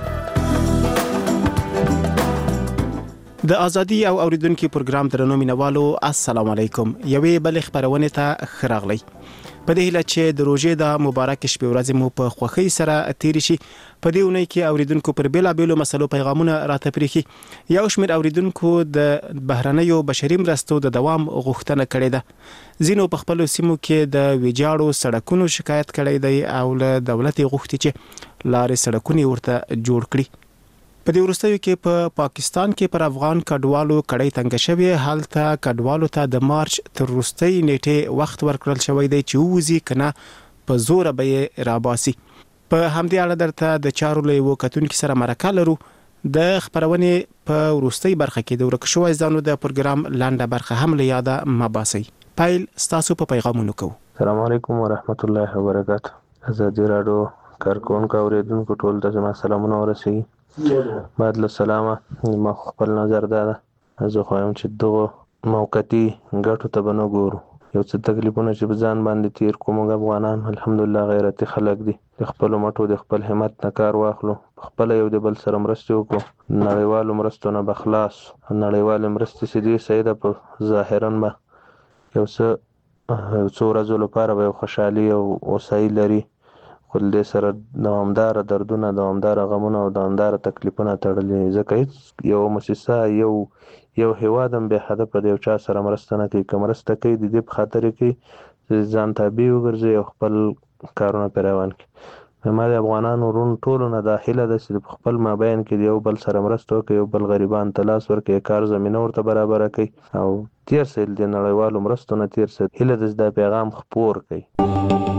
د ازادي او اوریدونکو پروګرام درنو مینوالو السلام علیکم. یوې بل خبرونه ته خراغلی. په دې هیله چې د روزې د مبارک شپې ورځې مو په خوښۍ سره تیر شي. په دې اونۍ کې اوریدونکو پر بیلا بیلو مسلو پیغامونه راته پریخي. یو شمېر اوریدونکو د بهرنیو بشري مرستو د دوام غوښتنه کړې ده. ځینو په خپل سیمو کې د ویجاړو سړکونو شکایت کړی دی او له دولت غوښتي چې لارې سړکونه ورته جوړ کړي. په دې ورستیو کې په پا پاکستان کې پر افغان کډوالو کړی تنګ شوی حالت کډوالو ته د مارچ تر وروستۍ نیټه وخت ورکړل شوی دی چې وځي کنه په زور به راباسي. په همدې اړه درته د چارو له وکټونکو سره مرکه لرو. د خبرونه په وروستۍ برخه کې د ورک شوی ځانو د پروګرام لاندې برخه هم له یاده مباسي. پایل ستاسو په پیغامونو کو. السلام علیکم ورحمت الله وبرکاته. ازادي رادیو کارکونکو اوریدونکو ټول ته زما سلامونه ورسوي. بعد له سلامه ما خپل نظر ده زه خوایم چې دغه موقتی ګټو ته بنو ګورو. یو څه تکلیفونه چې بزان باندې تیر کوم افغانان الحمدلله غیرتي خلک دي. د خپل مټو د خپل همت نه کار واخلو، خپل یو د بل سره مرسته وکړو. نړیوالو مرستو نه بخلاص، نړیوال مرستې سدي سیده په ظاهرا ما یو څه څو ورځې لپاره به خوشحالي او اوسای لري. خو دې سره دوامدار دردونه، دوامدار غمونه او دوامدار تکلیفونه تړلي. ځکه هیڅ یو مؤسسه یو یو هیواد هم به هدف په یو چا سره مرسته نه کوي. که مرسته کوي د دې په خاطر کې ځان تابع وګرځي او خپل کارونه پرې روان کړي. ما د افغانانو ورونو ټولو نه داخله ده چې په خپل مابین کې یو بل سره مرسته وکړي، یو بل غریبان ته لاس ورکړي، کار زمینه ورته برابره کړي او تیر سه د نړیوالو مرستو نه تیر سه هیله د دا پیغام خپور کړي.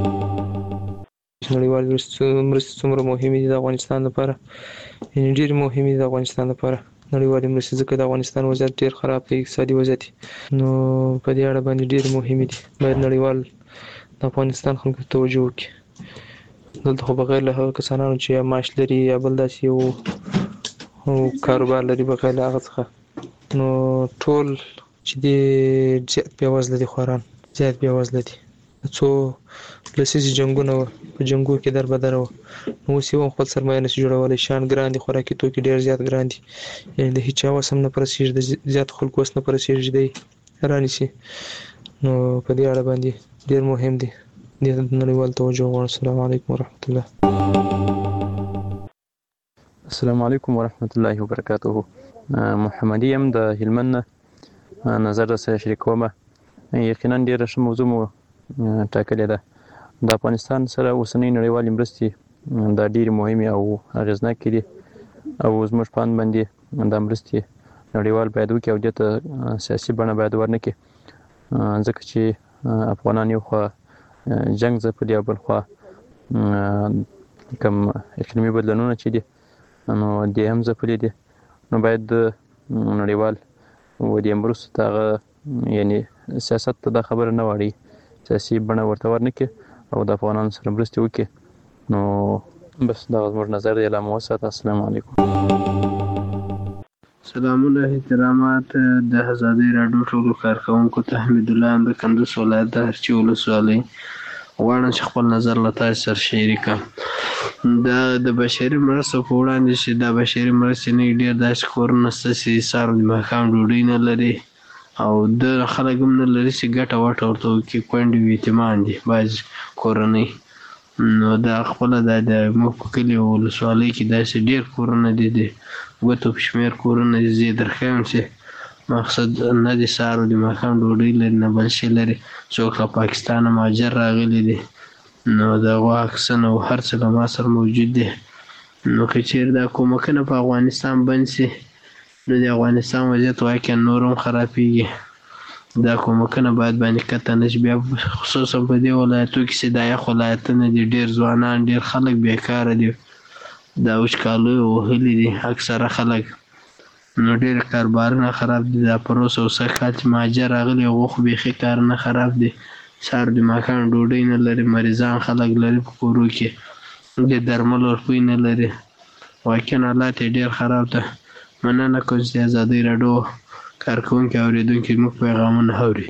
نړیوال مرستې څومره مهمې دي د افغانستان لپاره، یعنې ډېرې مهمې دي د افغانستان لپاره نړیوالې مرستې، ځکه د افغانستان وضعیت ډېر خراب دی، اقتصادي وضعیت. نو په دې اړه باندې ډېرې مهمې دي. باید نړیوال د افغانستان خلکو ته توجه وکړي. دلته خو بغیر له هغه کسانو چې یا معاش لري یا بل داسې یو کاروبار لري بغیر له هغه څخه، نو ټول چې دي زیات بېوزله دي، خواران زیات بېوزله دي. څو لسیزې جنګونه وه، په جنګو کې در بدره وه، نو اوس یې هم خپل سرمایه نشي جوړولی. شیان ګران دي، خوراکي توکي ډېر زیات ګران دي، یعنې د هېچا وس هم نه په رسېږي، د زیاتو خلکو وس نه په رسېږي دی رانیسي. نو په دې اړه باندې ډېر مهم دی، دې ته نړیوال توجه غواړم. السلام علیکم ورحمت الله. السلام علیکم ورحمت الله وبرکاته. محمد یم د هلمند نه نظر سره شریکوم. یقینا ډیره ښه موضوع مو ټاکلې ده. د افغانستان سره اوسنۍ نړیوالې مرستې دا ډیرې مهمې او اغېزناکې دي او زموږ په اند باندې دا مرستې نړیوال باید وکړي او دې ته سیاسي بڼه باید ورنکړي، ځکه چې افغانان یو خوا جنګ ځپلي او بل خوا کوم اقلیمي بدلونونه چې دي نو دې هم ځپلي دي. نو باید نړیوال و دې مرستو ته هغه یعنې سیاست ته دا خبره نه واړوي، سیاسي بڼه ورته ورنکړي او د افغانانو سره مرستې وکړي. نو بس دغه زموږ نظر دی. لا مو وساته. السلام علیکم. سلامونه احترامات د ازادۍ راډیو ټولو کارکوونکو ته. حمید الله ام د کندوز ولایت د هرچی ولسوالۍ غواړم چې خپل نظر له تاسو سره شریک کړم. دا د بشري مرستو په وړاندې چې دا بشري مرستې نه ډېر داسې کورونه شته چې سهار د ماښام ډوډۍ نه لري او د خلک هم نه لري چې ګټه وټه ورته وکړي. کونډې او یتیمان دي بعض کورنۍ. نو دا خپله دا د موږ په کلي او ولسوالۍ کې داسې ډېر کورونه دي د ګوتو په شمېر کورونه دي. زه یې درښیم چې مقصد نه د سهار د ماښام ډوډۍ لري نه بل شی لري. څوک له پاکستانه مهاجر راغلي دي نو د هغو عکسونه او هر څه له ما سره موجود دي. نو که چېرې دا کومکونه په افغانستان بند شي نو د افغانستان وضعیت واقعا نور هم خرابېږي. دا کومکونه باید باندې قطع نه شي. بیا خصوصا په دې ولایتو کې چې دا یخ ولایتونه دي ډېر ځوانان ډېر خلک بېکاره دي، دا وچکالیو وهلي دي اکثره خلک. نو ډېر کاروبارونه خراب دي. دا پروس او سږ کال چې مهاجر راغلي هغو خو بیخي کارونه خراب دي. سهار د ماښام ډوډۍ نه لري، مریضان خلک لري په کورو کې، د درملو روپۍ نه لري. واقعا حالات یې ډېر خراب ده. مننه کوم چې د ازادۍ راډیو کارکوونکي اورېدونکي زموږ پیغامونه اوري.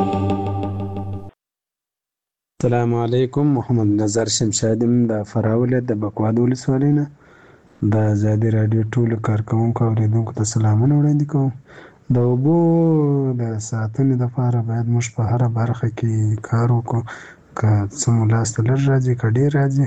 السلام علیکم. محمد نظر شمشاد یم د فراه ولایت د بکواد ولسوالۍ نه. د ازادۍ راډیو ټولو کارکوونکو اورېدونکو ته سلامونه وړاندې کوم. د اوبو د ساتنې لپاره باید موږ په هره برخه کې کار وکړو. که څه مو لاس ته لږ راځي که ډېر راځي.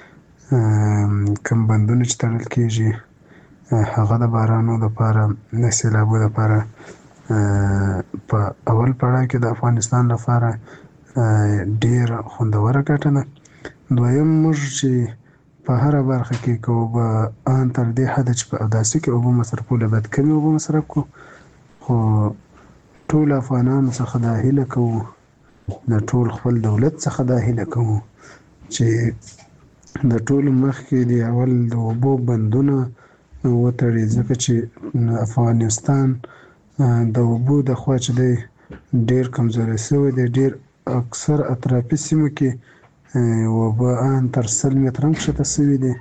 کوم بندونه چې تړل کېږي هغه د بارانو لپاره د سیلابو لپاره په اول پړاو کې د افغانستان لپاره ډېره خوندوره ګټه ده. دویم موږ چې په هره برخه کې که اوبه ان تر دې حده چې په اوداسه کې اوبه مصرفوله باید کمې اوبه مصرف کړو. خو ټول افغانانو څخه دا هیله کوو، د ټول خپل دولت څخه دا هیله کوو چې د ټولو مخکې د اول د اوبو بندونه وتړي، ځکه چې افغانستان د اوبو د خوا چې دی ډېر کمزوری شوی دی. ډېر اکثر اطرافي سیمو کې اوبه ان تر سل متره هم کښته شوي دي.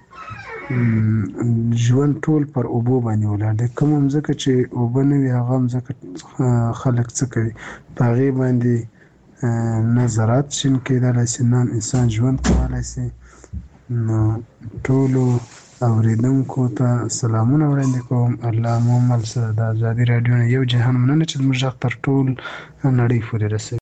ژوند ټول پر اوبو باندې ولاړ دی. کوم مځکه چې اوبه نه وي هغه مځکه خلک څه کوي؟ په هغې باندې نه زراعت شین کېدلی شي نه انسان ژوند کولی شي. نو ټولو اورېدونکو ته سلامونه وړاندې کوم. الله مو مل شه. د ازادۍ راډیو نه یو جهان مننه چې زموږ غږ تر ټول نړۍ پورې رسوي.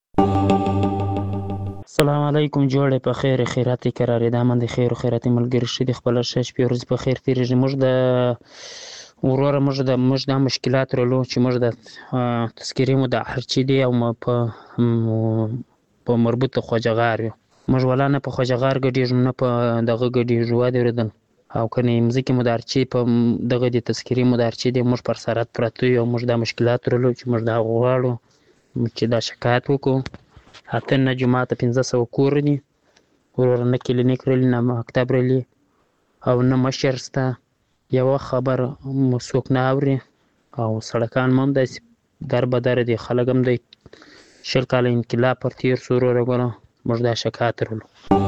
السلام علیکم. جوړې په خیر خیراتي قرارې ده. من د خیر او خیراتي ملګري شه د خپل شش په ورځ په خیر تیریږي. موږ د وروره موږ د موږ د مشکلات رلو چې موږ د تذکیري مو د هرچی دی او په په مربوط خوجغار یو. موږ ولا نه په خوجغار ګډیږو نه په دغه ګډیږو. واده ورېدل او کنه مځکې مدارچې په دغه د تذکیري مدارچې دی موږ پر سرات پراته یو. موږ د مشکلات رلو چې موږ دا غواړو چې دا شکایت وکړو. اته نه جمعه ته پنځه سوه کور دي، وروره نه کلینیک رلی نه مکتب رلی او نه مشر شته. یوه خبر څوک نه اوري او سړکان هم همداسې در بدر دي. خلک هم دی شل کاله انقلاب پر تېر شو. وروره ګوره موږ دا شکایت رلو.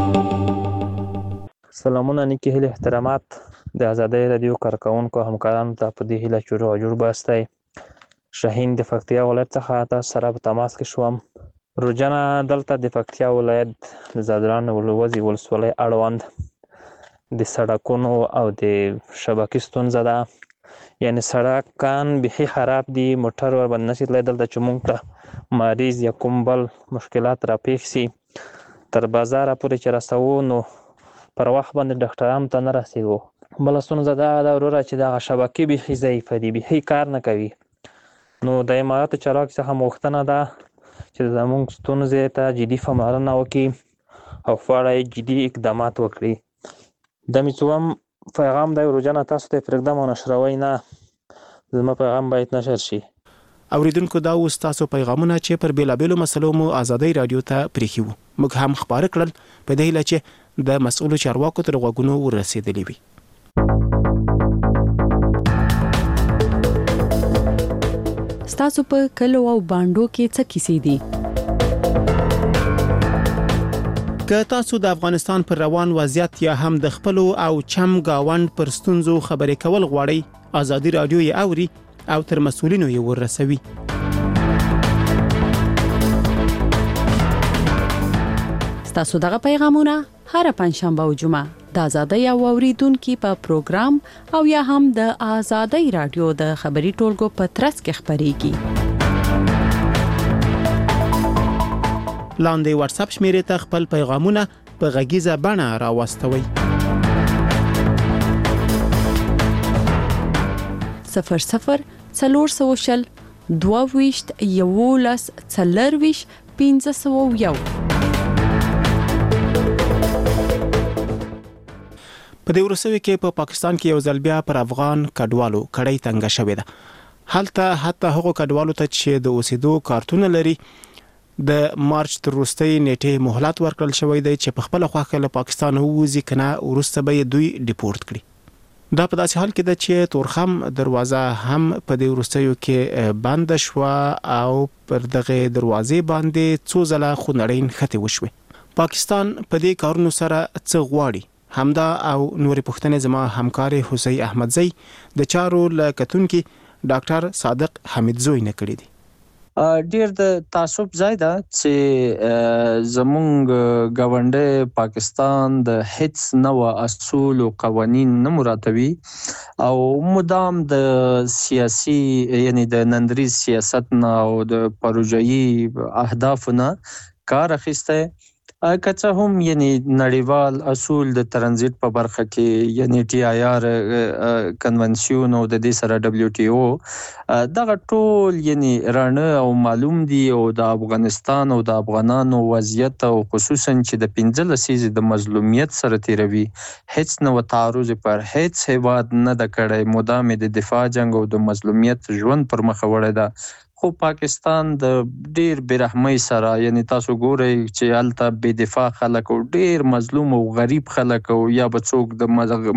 سلامونه نیکې هیلې احترامات د ازادۍ راډیو کارکوونکو همکارانو ته په دې هیله چې روغ جوړ باستی. شاهین د پکتیا ولایت څخه تاسو سره په تماس کې شوم. روجنه دلته د پکتیا ولایت د زادران ولوزي ولسوالۍ اړوند د سړکونو او د شبکې ستونزه ده. یعنې سړکان بیخي خراب دي، موټر ورباندې نشي تللی. دلته چې موږ ته مریض یا کوم بل مشکلات راپېښ شي تر بازاره پورې چې رسوو نو پر وخت باندې ډاکټرانو ته نه رسېږو. بله ستونزه دا ده وروره چې دغه شبکې بیخي ضعیفه دي، بیخي کار نه کوي. نو د اماراتو چارواکو څخه غوښتنه ده چې زموږ ستونزې ته جدي پاملرنه وکړي او په اړه یې جدي اقدامات وکړي. د مې څوم پیغام دی وروجانه، تاسو ته یې پرېږدم او نشروئ نه، زما پیغام باید نشر شي. اوریدونکو دا اوس تاسو پیغامونه چې پر بیلابیلو مسلو مو آزادۍ رادیو ته پریښي وو، موږ هم خپاره کړل په دې هیله چې د مسؤلو چارواکو تر غوږونو ورسېدلي وي. ستاسو په کلو او بانډو کې څه کیسې دي؟ که تاسو د افغانستان پر روان وضعیت یا هم د خپلو او چم گاوند پر ستونزو خبرې کول غواړئ، آزادي رادیو یې اوري او تر مسؤلینو یې ورسوي. ستاسو دغه پیغامونه هر پنځشنبه او جمعه د آزادۍ او اوریدونکو په پروګرام او یا هم د آزادۍ رادیو د خبري ټولګو په ترڅ کې خبريږي. لاندې واتس اپ شمیرې ته خپل پیغامونه په غږیزه بڼه راوستوي. صفر صفر څلور سوشل دوه ویشت یولس څلرویشت پنځه سوه یو. په دې ورسوي کې په پاکستان کې یو ځل بیا پر افغان کډوالو کړۍ تنګه شوې ده. هلته حتی هغو کډوالو ته چې د اوسېدو کارتونه لري د مارچ تر وروستۍ نیټې مهلت ورکړل شوی دی چې په خپل خوښه له پاکستان ووځي، کنه وروسته به دوی ډیپورت کړي. دا په داسې حال کې ده چې تورخم دروازه هم په دې وروستیو کې بند شوه او پر دغه دروازې باندې څو ځله خونړۍ نښتې وشوې. پاکستان په دې کارونو سره څه غواړي؟ همدا او نورې پوښتنې زما همکار حسین احمدزی د چارو له کتونکي ډاکټر صادق حمیدزوی نه کړی دی. ډیر د تعصب ځای ده چې زمونږ ګاونډي پاکستان د هیڅ نوع اصول او قوانین نه مراتبي او مدام د سیاسي یعنی د نندري سیاست نه او د پروژایي اهدافونه کار اخیسته. که څه هم یعنی نړیوال اصول د ترانزیت په برخه کې یعنی ټي آی آر کنونسیون او د دې سره دبليو ټي او دغه ټول یعنی رانه او معلوم دي او د افغانستان او د افغانانو وضعیت او خصوصا چې د پنځه لسیزې د مظلومیت سره تیروي هیڅ نو تعرض پر هیڅ هیواد نه د کړي مدام د دفاع جنگ او د مظلومیت ژوند پر مخ وړي ده. خو پاکستان د ډیر برحمۍ سره یعنی تاسو ګورئ چې الته بے دفاع خلک او ډیر مظلوم او غریب خلک او یا بچوک د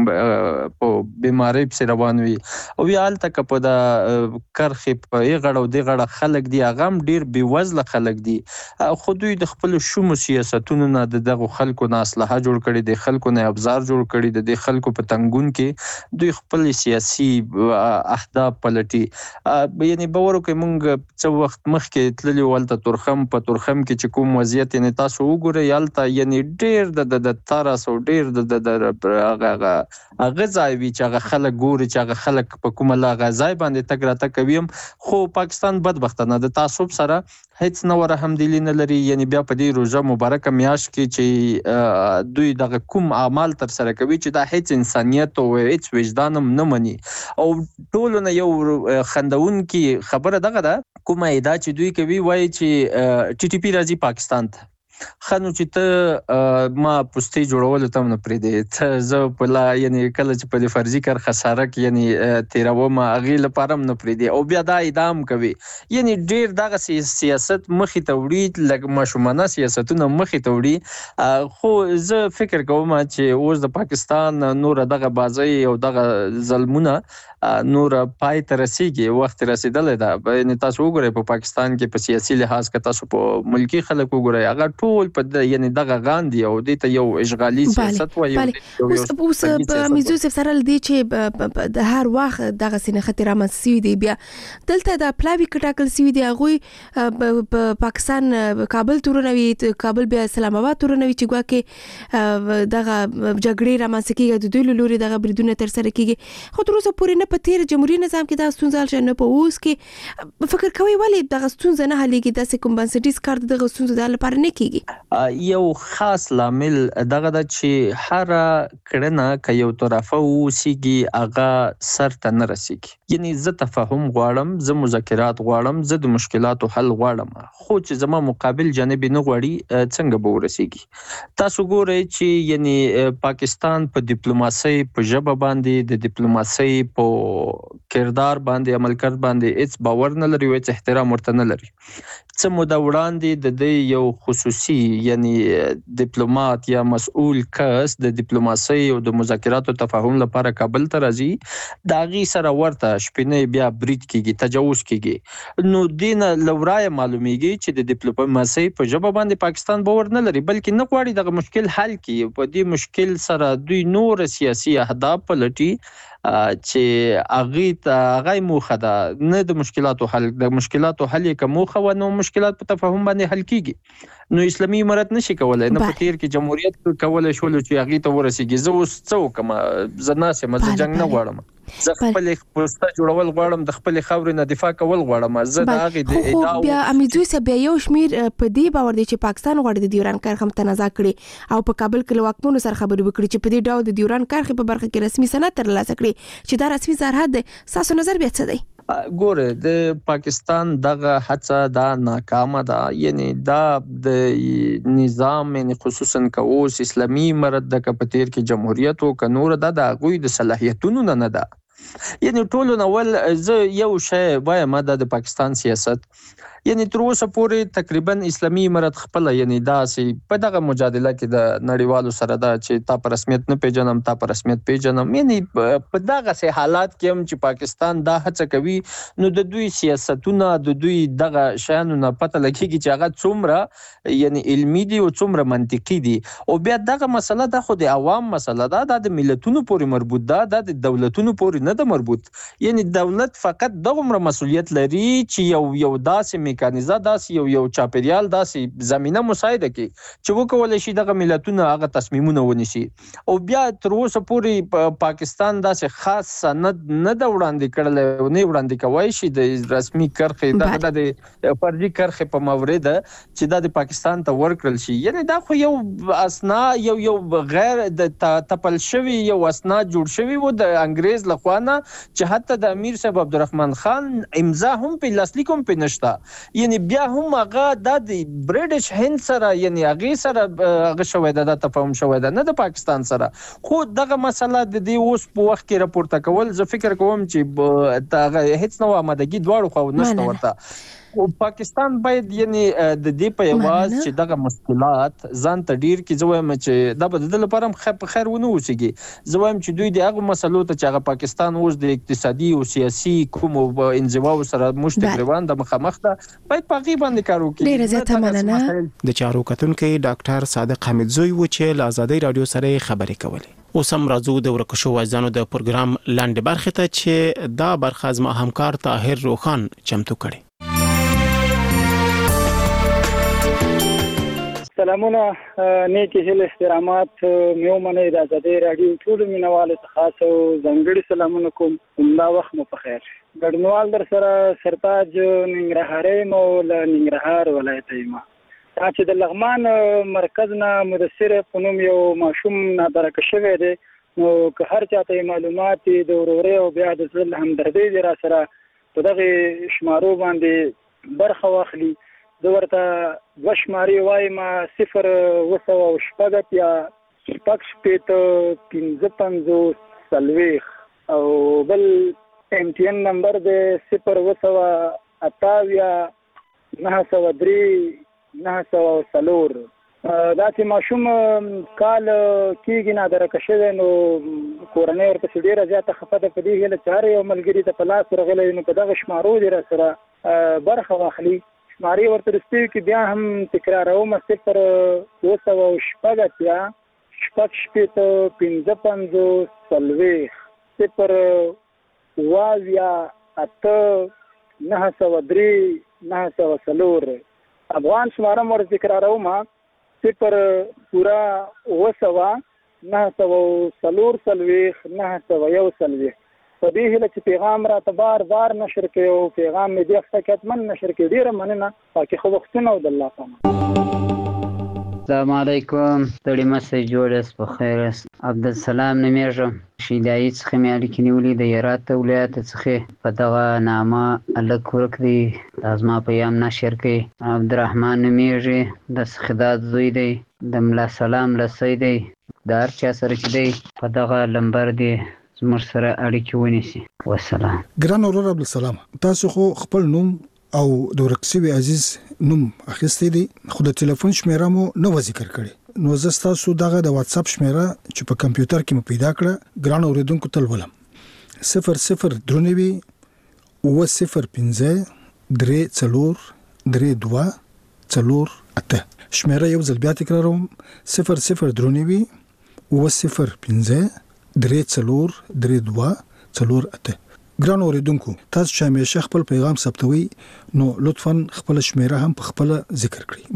په بیماری په روان وي او یا الته کپ د کرخې په غړو دی غړه خلک دی غم ډیر بې وزله خلک دی. خو دوی د خپل شوم سیاستونو نه دغه خلکو نه اصلاح جوړ کړي، د خلکو نه ابزار جوړ کړي، د خلکو په تنګون کې دوی خپل سیاسي اهداف پلټي. یعنی باور کوي مونږ څو وخت مخکې تللی ولته تورخم په تورخم کې چې کوم وضعیت نه تاسو وګورئ یالته یعنی ډیر د د تارس او ډیر د د هغه هغه ځای وی چې هغه خلک ګوري چې هغه خلک په کومه لا غځای باندې تګ را تک کویم. خو پاکستان بدبختانه د تعصب سره هیڅ نو رحمدلی نه لري. یعنی بیا په دې روزه مبارکه میاش کې چې دوی دغه کوم اعمال تر سره کوي چې دا هیڅ انسانیت او هیڅ وجدان نه مني او ټول نه یو خندون کې خبره دغه ده کومه ادا چې دوی کوي وایي چې ټي ټي پی راځي پاکستان ته خنو چې ته ما پوسټي جوړول ته نه پرې دی ته زه په لا یعنی کله چې په فرضي کار خساره کې یعنی تیرو ما اغه لپاره نه پرې دی او بیا دا ادام کوي. یعنی ډیر دغه سیاست مخې ته وړي لکه مشمنه سیاستونه مخې ته وړي. خو زه فکر کوم چې اوس د پاکستان نور دغه بازي او دغه ظلمونه نور پای ته رسیدي وخت رسیدلې ده. یعنی تاسو وګورئ په پاکستان کې په سیاسي لحاظ کې تاسو په ملکی خلک وګورئ هغه ټول په یعنی دغه غاندي او د ته یو اشغالي سیاست وایي. اوس اوس په میزوسف سره لدی چې د هر وخت دغه سینه خطر رامنځته دی بیا دلته د پلاوی کټاکل سوي دی هغه په پاکستان کابل تورنوي کابل بیا اسلام آباد تورنوي چې ګواکې دغه جګړې رامنځته کیږي د دوی لوري دغه بریدونه تر سره کیږي. خو تر اوسه پورې نه په تیر جمهوریت نظام کې دا ستونزه شنه په اوس کې فکر کوي ولی دغه ستونزه نه حلېږي داسې کوم بنسټیز کار دغه ستونزه د لپاره نه کیږي. کیږي. یو خاص لامل دغه د چې هر کړنه ک یو طرفه وسیږي هغه سر ته نه رسیږي. یعنی زه تفاهم غواړم، زه مذاکرات غواړم، زه د مشکلاتو حل غواړم، خو چې زما مقابل جانب نه غواړي څنګه به ورسیږي. تاسو ګورئ چې یعنی پاکستان په ډیپلوماسۍ په ژبه باندې د ډیپلوماسۍ په کردار باندې عمل کرد باندې هیڅ باور نه لري او هیڅ احترام ورته نه لري. څه موده وړاندې د دې یو خصوصي یعنی ډیپلوماټ یا مسؤل کس د ډیپلوماسۍ او د مذاکراتو تفاهم لپاره کابل ته راځي، د هغې سره ورته شپینۍ بیا برید کیږي، تجاوز کیږي. نو دې نه له ورایه معلومیږي چې د ډیپلوماسۍ په ژبه باندې پاکستان باور نه لري، بلکې نه غواړي دغه مشکل حل کړي. په دې مشکل سره دوی نور سیاسي اهداف پلټي چې هغې ته هغه موخه ده، نه د مشکلاتو حل. د مشکلاتو حل یې که موخه وه نو مشکلات په تفاهم باندې حل کیږي. نو اسلامي امارت نشي کولای، نه په تیر کې جمهوریت کولای شول چې هغې ته ورسیږي. زه اوس څه وکړم؟ زه ناست یم، زه جنګ نه غواړم، زه خپلې پوسته جوړول غواړم، د خپلې خاورې نه دفاع کول غواړم. زه د هغې د ادعا بیا امیدوي صاحب بیا یو شمیر په دې باور دی چې پاکستان غواړي د ډیورند کرښه متنازع کړي او په کابل کې له واکمنو سره خبرې وکړي چې په دې ډول د ډیورند کرښې په برخه کې رسمي سند ترلاسه کړي چې دا رسمي سرحد دی. ستاسو نظر بیا څه دی؟ ګوره د پاکستان دغه هڅه دا ناکامه ده. یعنی دا د نظام یعنی خصوصا که اوس اسلامي امارت د که په تیر کې جمهوریت او که نور دا د هغوی د صلاحیتونو نه نه ده. یعنی ټولو نول زه یو شی وایم، دا د پاکستان سیاست یعنی تر اوسه پورې تقریبا اسلامي امارت خپله یعنی داسې په دغه مجادله کې د نړیوالو سره ده چې تا په رسمیت نه پیژنم، تا په رسمیت پیژنم. یعنی په دغسې حالات کې هم چې پاکستان دا هڅه کوي نو د دوی سیاستونه د دوی دغه شیانو نه پته لګېږي چې هغه څومره یعنی علمي دي او څومره منطقي دي. او بیا دغه مسله دا خو د عوام مسله ده، دا د ملتونو پورې مربوط ده، دا د دولتونو پورې نه ده مربوط. یعنی دولت فقط دغومره مسؤلیت لري چې یو یو داسې میکانیزه، داسې یو یو چاپیریال، داسې زمینه مساعده کړي چې وکولی شي دغه ملتونه هغه تصمیمونه ونیسي. او بیا تر اوسه پورې پاکستان داسې خاص سند نه ده وړاندې کړلی او نه وړاندې کوی شي د رسمي کرښې دغه د فرضي کرښې په مورد چې دا د پاکستان ته ورکړل شي. یعنی دا خو یو اسنا یو یو غیر د تپل شوي یو اسنا جوړ شوي و د انګریز لخوا نه چې حتی د امیر صاحب عبدالرحمن خان امضا هم په لاسلیک هم پې نشته. یعنی بیا هم هغه د برټش هند سره یعنی هغې سره هغه شوی ده، دا تفاهم شوی ده، نه د پاکستان سره. خو دغه مسله د دې اوس په وخت کې راپورته کول زه فکر کوم چې هغه هیڅ نوع آمادګي دواړو خواو نشته ورته. او پاکستان باید یعنی د دې په یواز چې دغه مشکلات ځان ته ډیر کې، زه وایم چې دا به د ده لپاره هم په خیر ونه اوسېږي. زه وایم چې دوی د هغو مسلو ته چې هغه پاکستان اوس د اقتصادي او سیاسي کومو انزواو سره مشت ګریوان د مخامخ ده، باید په هغې باندې کار وکړي. ډېره زیاته مننه. د چارو کتونکی ډاکټر صادق حمیدزوی و چې له ازادۍ راډیو سره خبرې کولې. اوس هم راځو د ورکو شوو اجزانو د پروګرام لاندې برخې ته چې دا برخه زما همکار طاهر روخان چمتو کړي. سلامونه، نیکی هیله، احترامات مې ومنئ. د ازادۍ راډیو ټولو مینوالو ته خاص او ځانګړي سلامونه کوم. همدا وخت مو په خیر. ګډونوال در سره سرتاج ننګرهاری یم او له ننګرهار ولایته یم. دا چې د لغمان مرکز نه مدثر په نوم یو ماشوم نادرکه شوی دی، نو که هر چاته معلومات د ورورۍ او بیا د زړه همدردۍ دی را سره په دغې شمارو باندې برخه واخلي، زه ورته دوه شمارې وایم: صفر اوه سوه شپږ اتیا شپږ شپېته پنځه پنځوس څلوېښت او بل ایم ټي ان نمبر دی صفر اوه سوه اته اویا نهه سوه درې نهه سوه څلور. دا چې ماشوم کال کېږي نادرکه شوی، نو کورنۍ ورپسې ډېره زیاته خفه ده. په دې هیله چې هر یو ملګري ته په لاس ورغلی نو په دغه شمارو دې را سره برخه واخلي. شمارې ورته رسېږي کې بیا هم تکراروم: صفر اوه سوه شپږ اتیا شپږ شپېته پنځه پنځوس څلوېښت صفر اوه اویا اته نهه سوه درې نهه سوه څلور. افغان شماره م ورته تکراروم: صفر پوره اوه سوه نهه سوه څلور څلوېښت نهه سوه یو څلوېښت. په دې هیله چې پیغام راته بار بار نشر کړي او پیغام مې دې حقیقتمن نشر کړي. ډېره مننه. پاکې خو وختونه او د الله پامه. السلام علیکم ستړي مشه جوړ په خیر است عبدالسلام نومېږم شیدایي څخه مې اړیکې نیولې د هرات ولایت څخه په دغه نامه هلک ورک دی دا زما پیغام نشر کړئ عبدالرحمن نومېږي د سخداد زوی دی د ملا سلام لسی دی د هر چا سره چې دی په دغه لمبر دی زموږ سره اړیکې ونیسي والسلام. ګران ورور عبدالسلام تاسو خو خپل نوم او د ورک شوي عزیز نوم اخیستی دی خو د ټلیفون شمیره مو نه و ذکر کړی نو زه ستاسو دغه د واتس اپ شمیره چې په کمپیوټر کې مو پیدا کړه ګران اوریدونکو ته ولم صفر صفر درنوي اوه صفر پنځه درې څلور درې دوه څلور اته شمیره یو ځل بیا تکراروم صفر صفر درنوي اوه صفر پنځه درې څلور درې دوه څلور اته. ګران اوریدونکو تاسو چې همیشه خپل پیغام ثبتوي نو لطفاً خپل شمیره هم په خپل ذکر کړئ.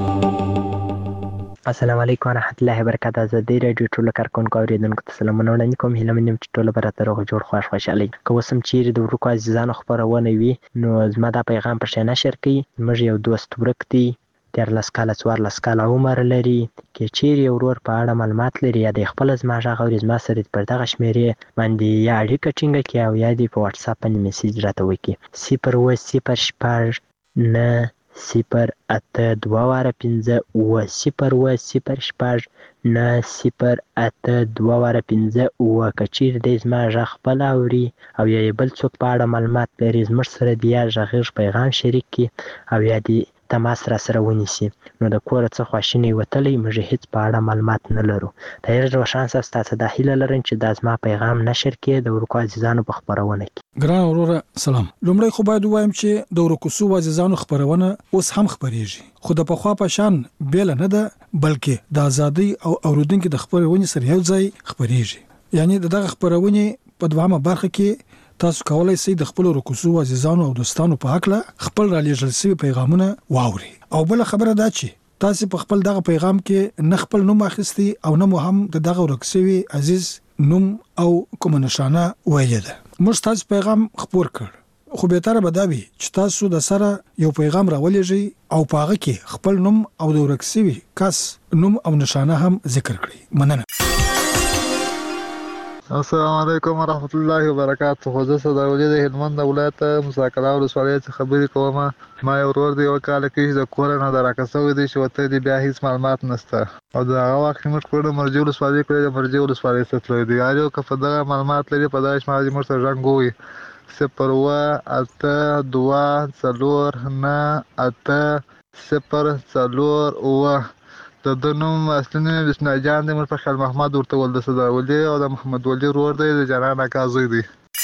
مننه. السلام علیکم ورحمت الله وبرکاته. زه د رادیو ټولو کارکونکو اوریدونکو ته سلامونه وړاندې کوم. هیله مې چې ټول به راته روغ جوړ خوښ خوشحالي که اوس هم چیرې د ورکو عزیزانو خپرونه وي نو زما دا پیغام پر شی نشر کړئ. موږ یو دوست ورک دی دیارلس کاله څوارلس کاله عمر لري که چیرې یو ورور په اړه معلومات لري یا د خپل زما غږ اوري زما سره پر دغه شمیرې باندې یا اړیکه ټینګه کړي او یا دې په واتس اپ باندې میسیج راته وکړي صفر اوه صفر شپږ نه صفر اته دوه واره پنځه اوه صفر اوه صفر شپږ نه صفر اته دوه واره پنځه اوه که چیرې دی زما غږ خپل اوري او یا بل څوک په اړه معلومات لري زموږ سره د یا غږیز پیغام شریک کړي او یا دې تماس را سره ونیسي نو د کوره څه خواشینی وتلی موږ هیڅ په اړه معلومات نه لرو. د هر روشان سره تاسو د هیله لرم چې دا زما پیغام نشر کړي د ورکو عزیزانو په خبرونه کې. ګران وروره سلام. لومړی خو باید وایم چې د ورکو سو عزیزانو خبرونه اوس هم خبريږي خو د پخوا په شان بیل نه ده بلکې د ازادي او اوریدونکو د خبرونه سره یو ځای خبريږي. یعنی دغه خبرونه په دوامه برخه کې تاسو کولای شئ د خپل رکوسو عزیزانو او دوستانو په حق له خپل را لېږل شوی پیغامونه واوري او بل خبره دا چې تاسو په خپل دغه پیغام کې نه خپل نوم اخیستي او نه مو هم د دغه رکوسوي عزیز نوم او کوم نشانه ویل ده. موږ تاسو پیغام خبر کړ خو به تر به دا وي چې تاسو د سره یو پیغام راولېږئ او په هغه کې خپل نوم او د رکوسوي کس نوم او نشانه هم ذکر کړئ. مننه. السلام علیکم ورحمت الله وبرکاته. خو زه صداولي د هلمند ولایت مساکلا ولسوالۍ څخه خبرې کوم. ما یو ورور دی یو کال کې د کور نه درکه شوی دی چې وته دی بیا هیڅ معلومات نشته او د هغه وخت موږ کړو مرجو ولسوالۍ کړو د مرجو ولسوالۍ څخه دی یارو که په دغه معلومات لري په داش ما دې مرته رنګوي صفر اوه اته دوه څلور نه اته صفر څلور اوه د د نوم اصلي نوم بسم الله جان دی مر په خیال محمد ورته ول د صداولي او د محمد ولی ورور دی د جنان اکازوی دی.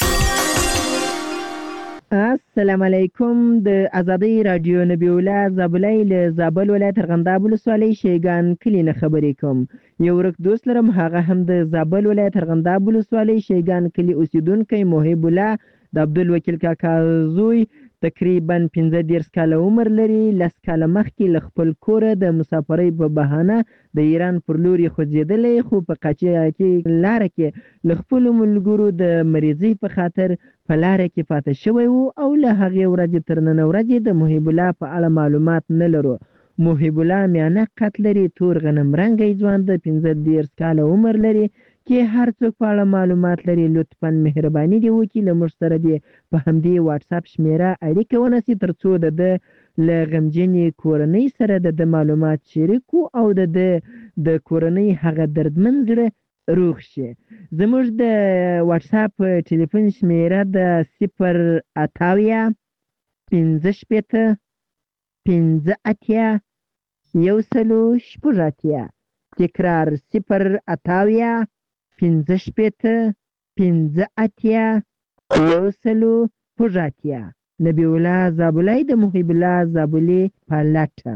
السلام علیکم. د ازادي رادیو نبی الله زابلای له زابل ولایت ارغنداب ولسوالۍ شیګان کلی نه خبرې کوم. یو ورک دوست لرم هغه هم د زابل ولایت ارغنداب ولسوالۍ شیګان کلی اوسیدونکو محب الله د عبدالوکیل کاکا زوی تقریبا پنځه دیرش کاله عمر لري. لس کاله مخکې له خپل کوره د مسافرۍ په بهانه د ایران پر لور یې خوځېدلی خو په قاچاق کې لاره کې له خپلو ملګرو د مریضۍ په خاطر په لاره کې پاتې شوی و او له هغې ورځې تر نن ورځې د محب الله په اړه معلومات نه لرو. محب الله میانه قد لري تور غنم رنګی ځوان د پنځه دیرش کاله عمر لري کې هر څوک په اړه معلومات لري لطفاً مهرباني دې وکړي له موږ سره دې په همدې واتس اپ شمیره اړیکه ونیسي تر څو د ده له غمجنې کورنۍ سره د ده معلومات شریک او د ده د کورنۍ هغه دردمن زړه روغ شي. زموږ د واتس اپ ټلیفون شمیره د صفر اتاویا پنځه شپېته پنځه اتیا یو سلو شپږ اتیا. تکرار صفر اتاویا پنځه شپېته پنځه اتیا یو سلو شپږ اتیا. نبی الله زابلای د محب الله زابلي په لټه.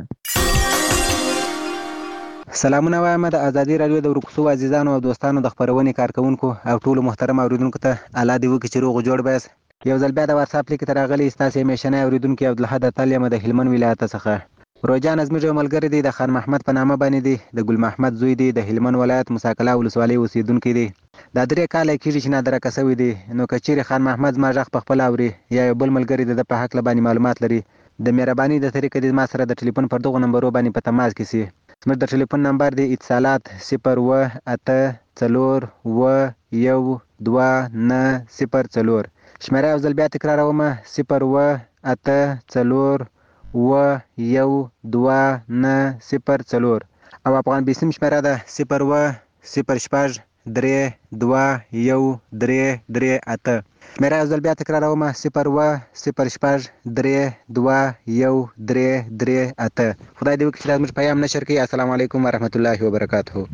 سلامونه وایم د ازادي رادیو د ورکوسو عزیزانو او دوستانو د خبرونې کارکونکو او ټولو محترم اوریدونکو ته الله دې وکړي چې روغ جوړ بیاست. یو ځل بیا د واتس اپ لیک ته راغلی ستاسو همیشنی اوریدونکي عبدالحد اتل یم د هلمند ولایت څخه. روجان زموږ یو ملګری دی د خان محمد په نامه باندې دی د ګل محمد زوی دی د هلمند ولایت مساکلا ولسوالۍ اوسیدونکی دی. دا درې کاله کېږي چې نادرکه شوی دی نو که چیرې خان محمد زما غږ په خپله اوري یا یو بل ملګری د ده په هکله باندې معلومات لري د مهرباني د طریقې د ما سره د ټلیفون پر دغو نمبرو باندې په تماس کې سي زموږ د ټلیفون نمبر دی اتصالات صفر اوه اته څلور اوه یو دوه نه صفر څلور. شمیره یو ځل بیا تکراروم، صفر اوه اته څلور اوه یو دوه نه صفر څلور. او افغان بیسیم شمیره ده صفر اوه صفر شپږ درې دوه یو درې درې اته. شمیره یو ځل بیا تکراروم، صفر اوه صفر شپږ درې دوه یو درې درې اته. خدای دې وکړي چې دا زموږ پیام نشر کړي. السلام علیکم ورحمت الله وبرکاته.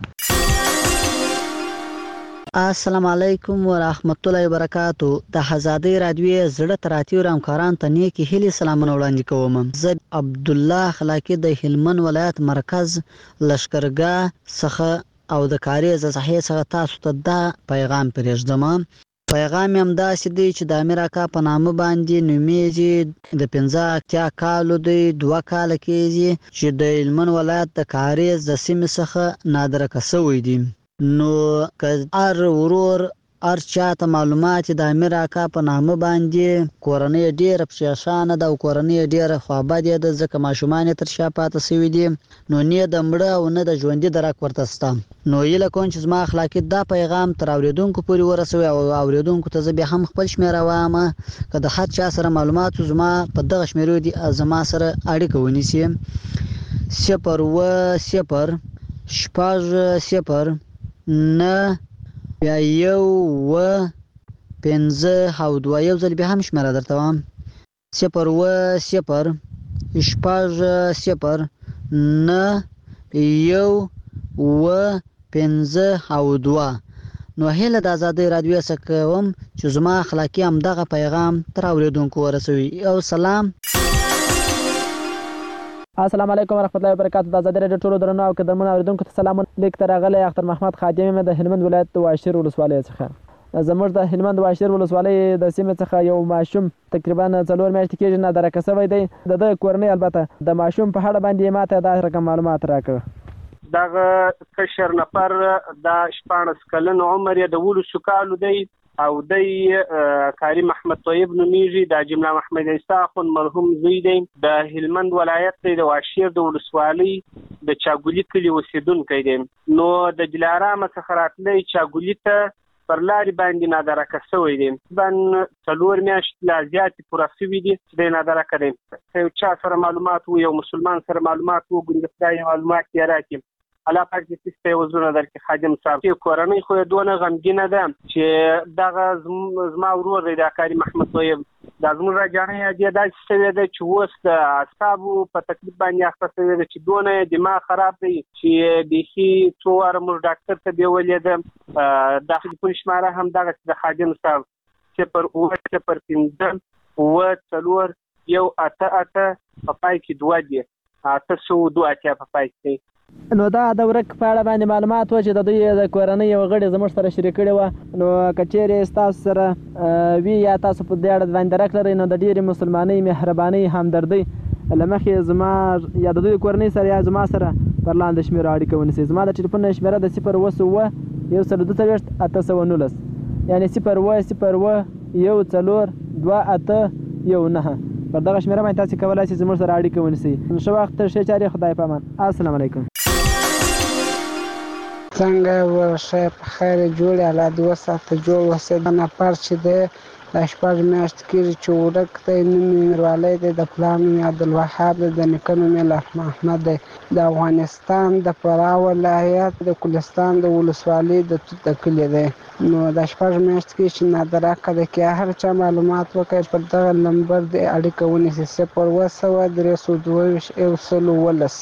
السلام علیکم ورحمت الله وبرکاتو. د آزادۍ رادیو زړه تراتیو همکاران ته نیکی هیلې سلامونه وړاندې کوم. زه عبد الله خلاقی د هلمند ولایت مرکز لشکرګاه څخه او د کاریز صحیح څخه تاسو ته دا پیغام پرېږدم. پیغام هم داسې دی چې د امیر اکا په نامه باندې نومیږي. د پنځه اتیا کالو دی، دوه کاله کېږي چې د هلمند ولایت د کاریز د سیمې څخه نادرکه شوی دی. نو که هر ورور هر چاته معلومات د امیر اکا په نامه باندې کورنۍ ډیره پریشانه ده او کورنۍ ډیره خوابدې ده، ځکه ماشومان یې تر شا پاتې شوي دي. نو نه د مړه او نه د ژوندي درک ورته شته. نو هیله کوم چې زما اخلاقي دا پیغام تر اورېدونکو پورې ورسوي او اورېدونکو ته زه بیا هم خپل شمېره وایم. که د هر چا سره معلومات زما په دغه شمېرو دي زما سره اړیکه ونیسي. صفر اوه صفر شپږ صفر نه بیا یو اوه پنځه او دوه. یو ځل بیا هم شمېره درته وایم، صفر اوه صفر شپږ صفر نه یو اوه پنځه او دوه. نو هیله د آزادۍ رادیو څخه کوم چې زما اخلاقي همدغه پیغام تر اورېدونکو ورسوي. او سلام. السلام علیکم ورحمت الله وبرکاتو. د آزادۍ رادیو ټولو درنو او قدرمنو اورېدونکو ته سلام. لیک ته راغلی اختر محمد خادم یم د هلمند ولایت د واشیر ولسوالۍ څخه. زموږ د هلمند واشیر ولسوالۍ د سیمې څخه یو ماشوم تقریبا څلور میاشتې کېږي نادرکه شوی دی. د ده کورنۍ البته د ماشوم په اړه باندې ماته دا رقم معلومات راکړه. دغه کشر نفر د شپاړس کلن عمر یې د ولسو کالو دی او دی کاری محمد طیب نومیږي. د جمله محمد عیسی اخوند مرحوم زوی دی. د هلمند ولایت دی، د واشیر د ولسوالۍ د چاګولي کلي اوسیدونکی دی. نو د دلارام څخه راتلی چاګولي ته پر لارې باندې نادرکه شوی دی. تقریبا څلور میاشتې لا زیاتې پوره شوي دي چې دی نادرکه دی. که یو چا سره معلومات و، یو مسلمان سره معلومات و، ګوندې خدای معلومات یې راکړي. الله پاک دې تاسو ته وزونه درکړي. خادم صاحب چې کورنۍ خو یې دونه غمګینه ده چې دغه زما ورور دی د کاري محمد طیب، دا زموږ راجانۍ یې داسې شوې ده چې اوس د اعصابو په تکلیف باندې اخته شوې ده چې دونه یې دماغ خراب دی چې بیخي څو واره موږ ډاکټر ته بیولې ده. دا ټلیفون شماره هم دغسې د خادم صاحب صفر اوه صفر پنځه اوه څلور یو اته اته په پای کې دوه دي، اته سوه دوه اتیا په پای کې. نو دا د ورک په اړه باندې معلومات و چې د دوی د کورنۍ یو غړي زموږ سره شریک کړي وه. نو که چیرې ستاسو سره وي یا تاسو په دې اړه باندې درک لرئ، نو د ډېرې مسلمانۍ، مهربانۍ، همدردۍ له مخې زما یا د دوی کورنۍ سره یا زما سره پر لاندې شمېرو اړیکه ونیسئ. زما د ټلیفون شمېره د صفر اوه اوه یو سل دوه څلوېښت اته سوه نولس، یعنې صفر اوه صفر اوه یو څلور دوه اته یو نهه. پر دغه شمېره باندې تاسې کولی شئ زموږ سره اړیکه ونیسئ. ښه وخت، ښې چارې، خدای په امان. السلام علیکم. څنګه ورشه په خیر جوړ الله دې وساته جوړ وسه. نفر چې دی دا شپږ میاشتې کېږي چې ورک دی. نوم یې میروالی دی، د پلار نوم یې عبدالوهاب دی، د نیکه نوم یې لح محمد دی. د افغانستان د فراه ولایت د کلستان د ولسوالۍ د توت د کلي دی. نو دا شپږ میاشتې کېږي چې نادرکه دی. که هر چا معلومات وکړي پر دغه نمبر دی اړیکه ونیسي، صفر اوه سوه درې سوه دوه ویشت یو سل اوولس.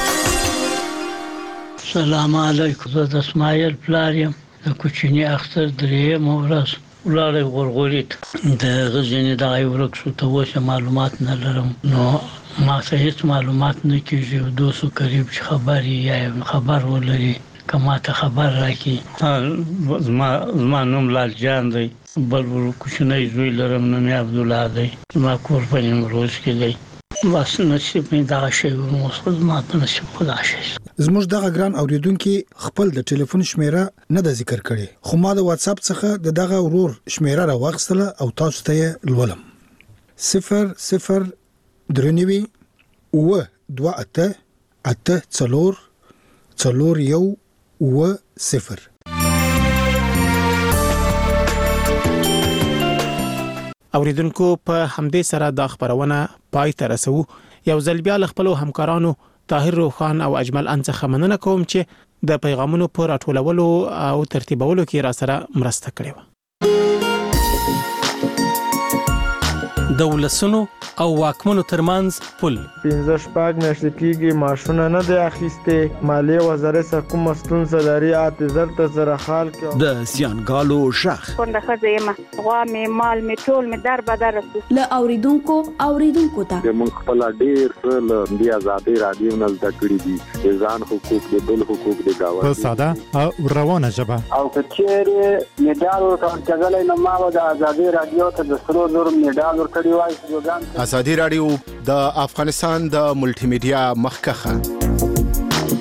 سلام علیکم. زه د اسماعیل پلار یم. د کوچني اختر درېیمه ورځ ولاړی غورغوري ته د هغه ځینې دغه ورک شو. ته اوس معلومات نه لرم، نو ما ته هېڅ معلومات نه کېږي. یو دوست قریب چې خبر یې یا خبر ولري که ما ته خبر راکړي. زما زما نوم لال جان دی، بل کوچنی زوی لرم نوم یې عبدالله دی. زما کور په نیمروز کې دی. بس نصیب مې دغه شی و، اوس ما په نصیب خو دغه شی. زموږ دغه ګران اوریدونکي خپل د ټلیفون شمیره نه د ذکر کړي، خو ما د واتس اپ څخه د دغه ورور شمیره راوغستله او تاسو ته لولم. صفر صفر درنوي اوه دوه اته اته څلور څلور یو و صفر. اوریدونکو په همدې سره دا خبرونه پای ته رسو. یو ځل بیا له خپلو همکارانو طاهر روخان او اجمل ان څخه مننه کوم چې د پیغامونو په راټولولو او ترتیبولو کې را سره مرسته کړې و. د ولسونو او واکمنو ترمنځ پل پنځه شپږ میاشتې کېږي ماشونه نه دی اخیستې. مالیې وزارت څخه کومه ستونزه لري اته زر ته زره خال کې د زیانګالو شخ کونډه ښځه یم غوا مې مال مې ټول مې در بدر رسو له اوریدونکو اوریدونکو ته موږ خپل ډیر څه له دې آزادۍ رادیو نه زده کړي دي د ځان حقوق د بل حقوق د گاوند په ساده او روانه ژبه او کچېره میډال ورکړل کېدل نو ما د آزادۍ رادیو ته د سرو زر میډال ورکړی وای. ازادي رادیو د افغانستان د ملټي میډیا مخکخه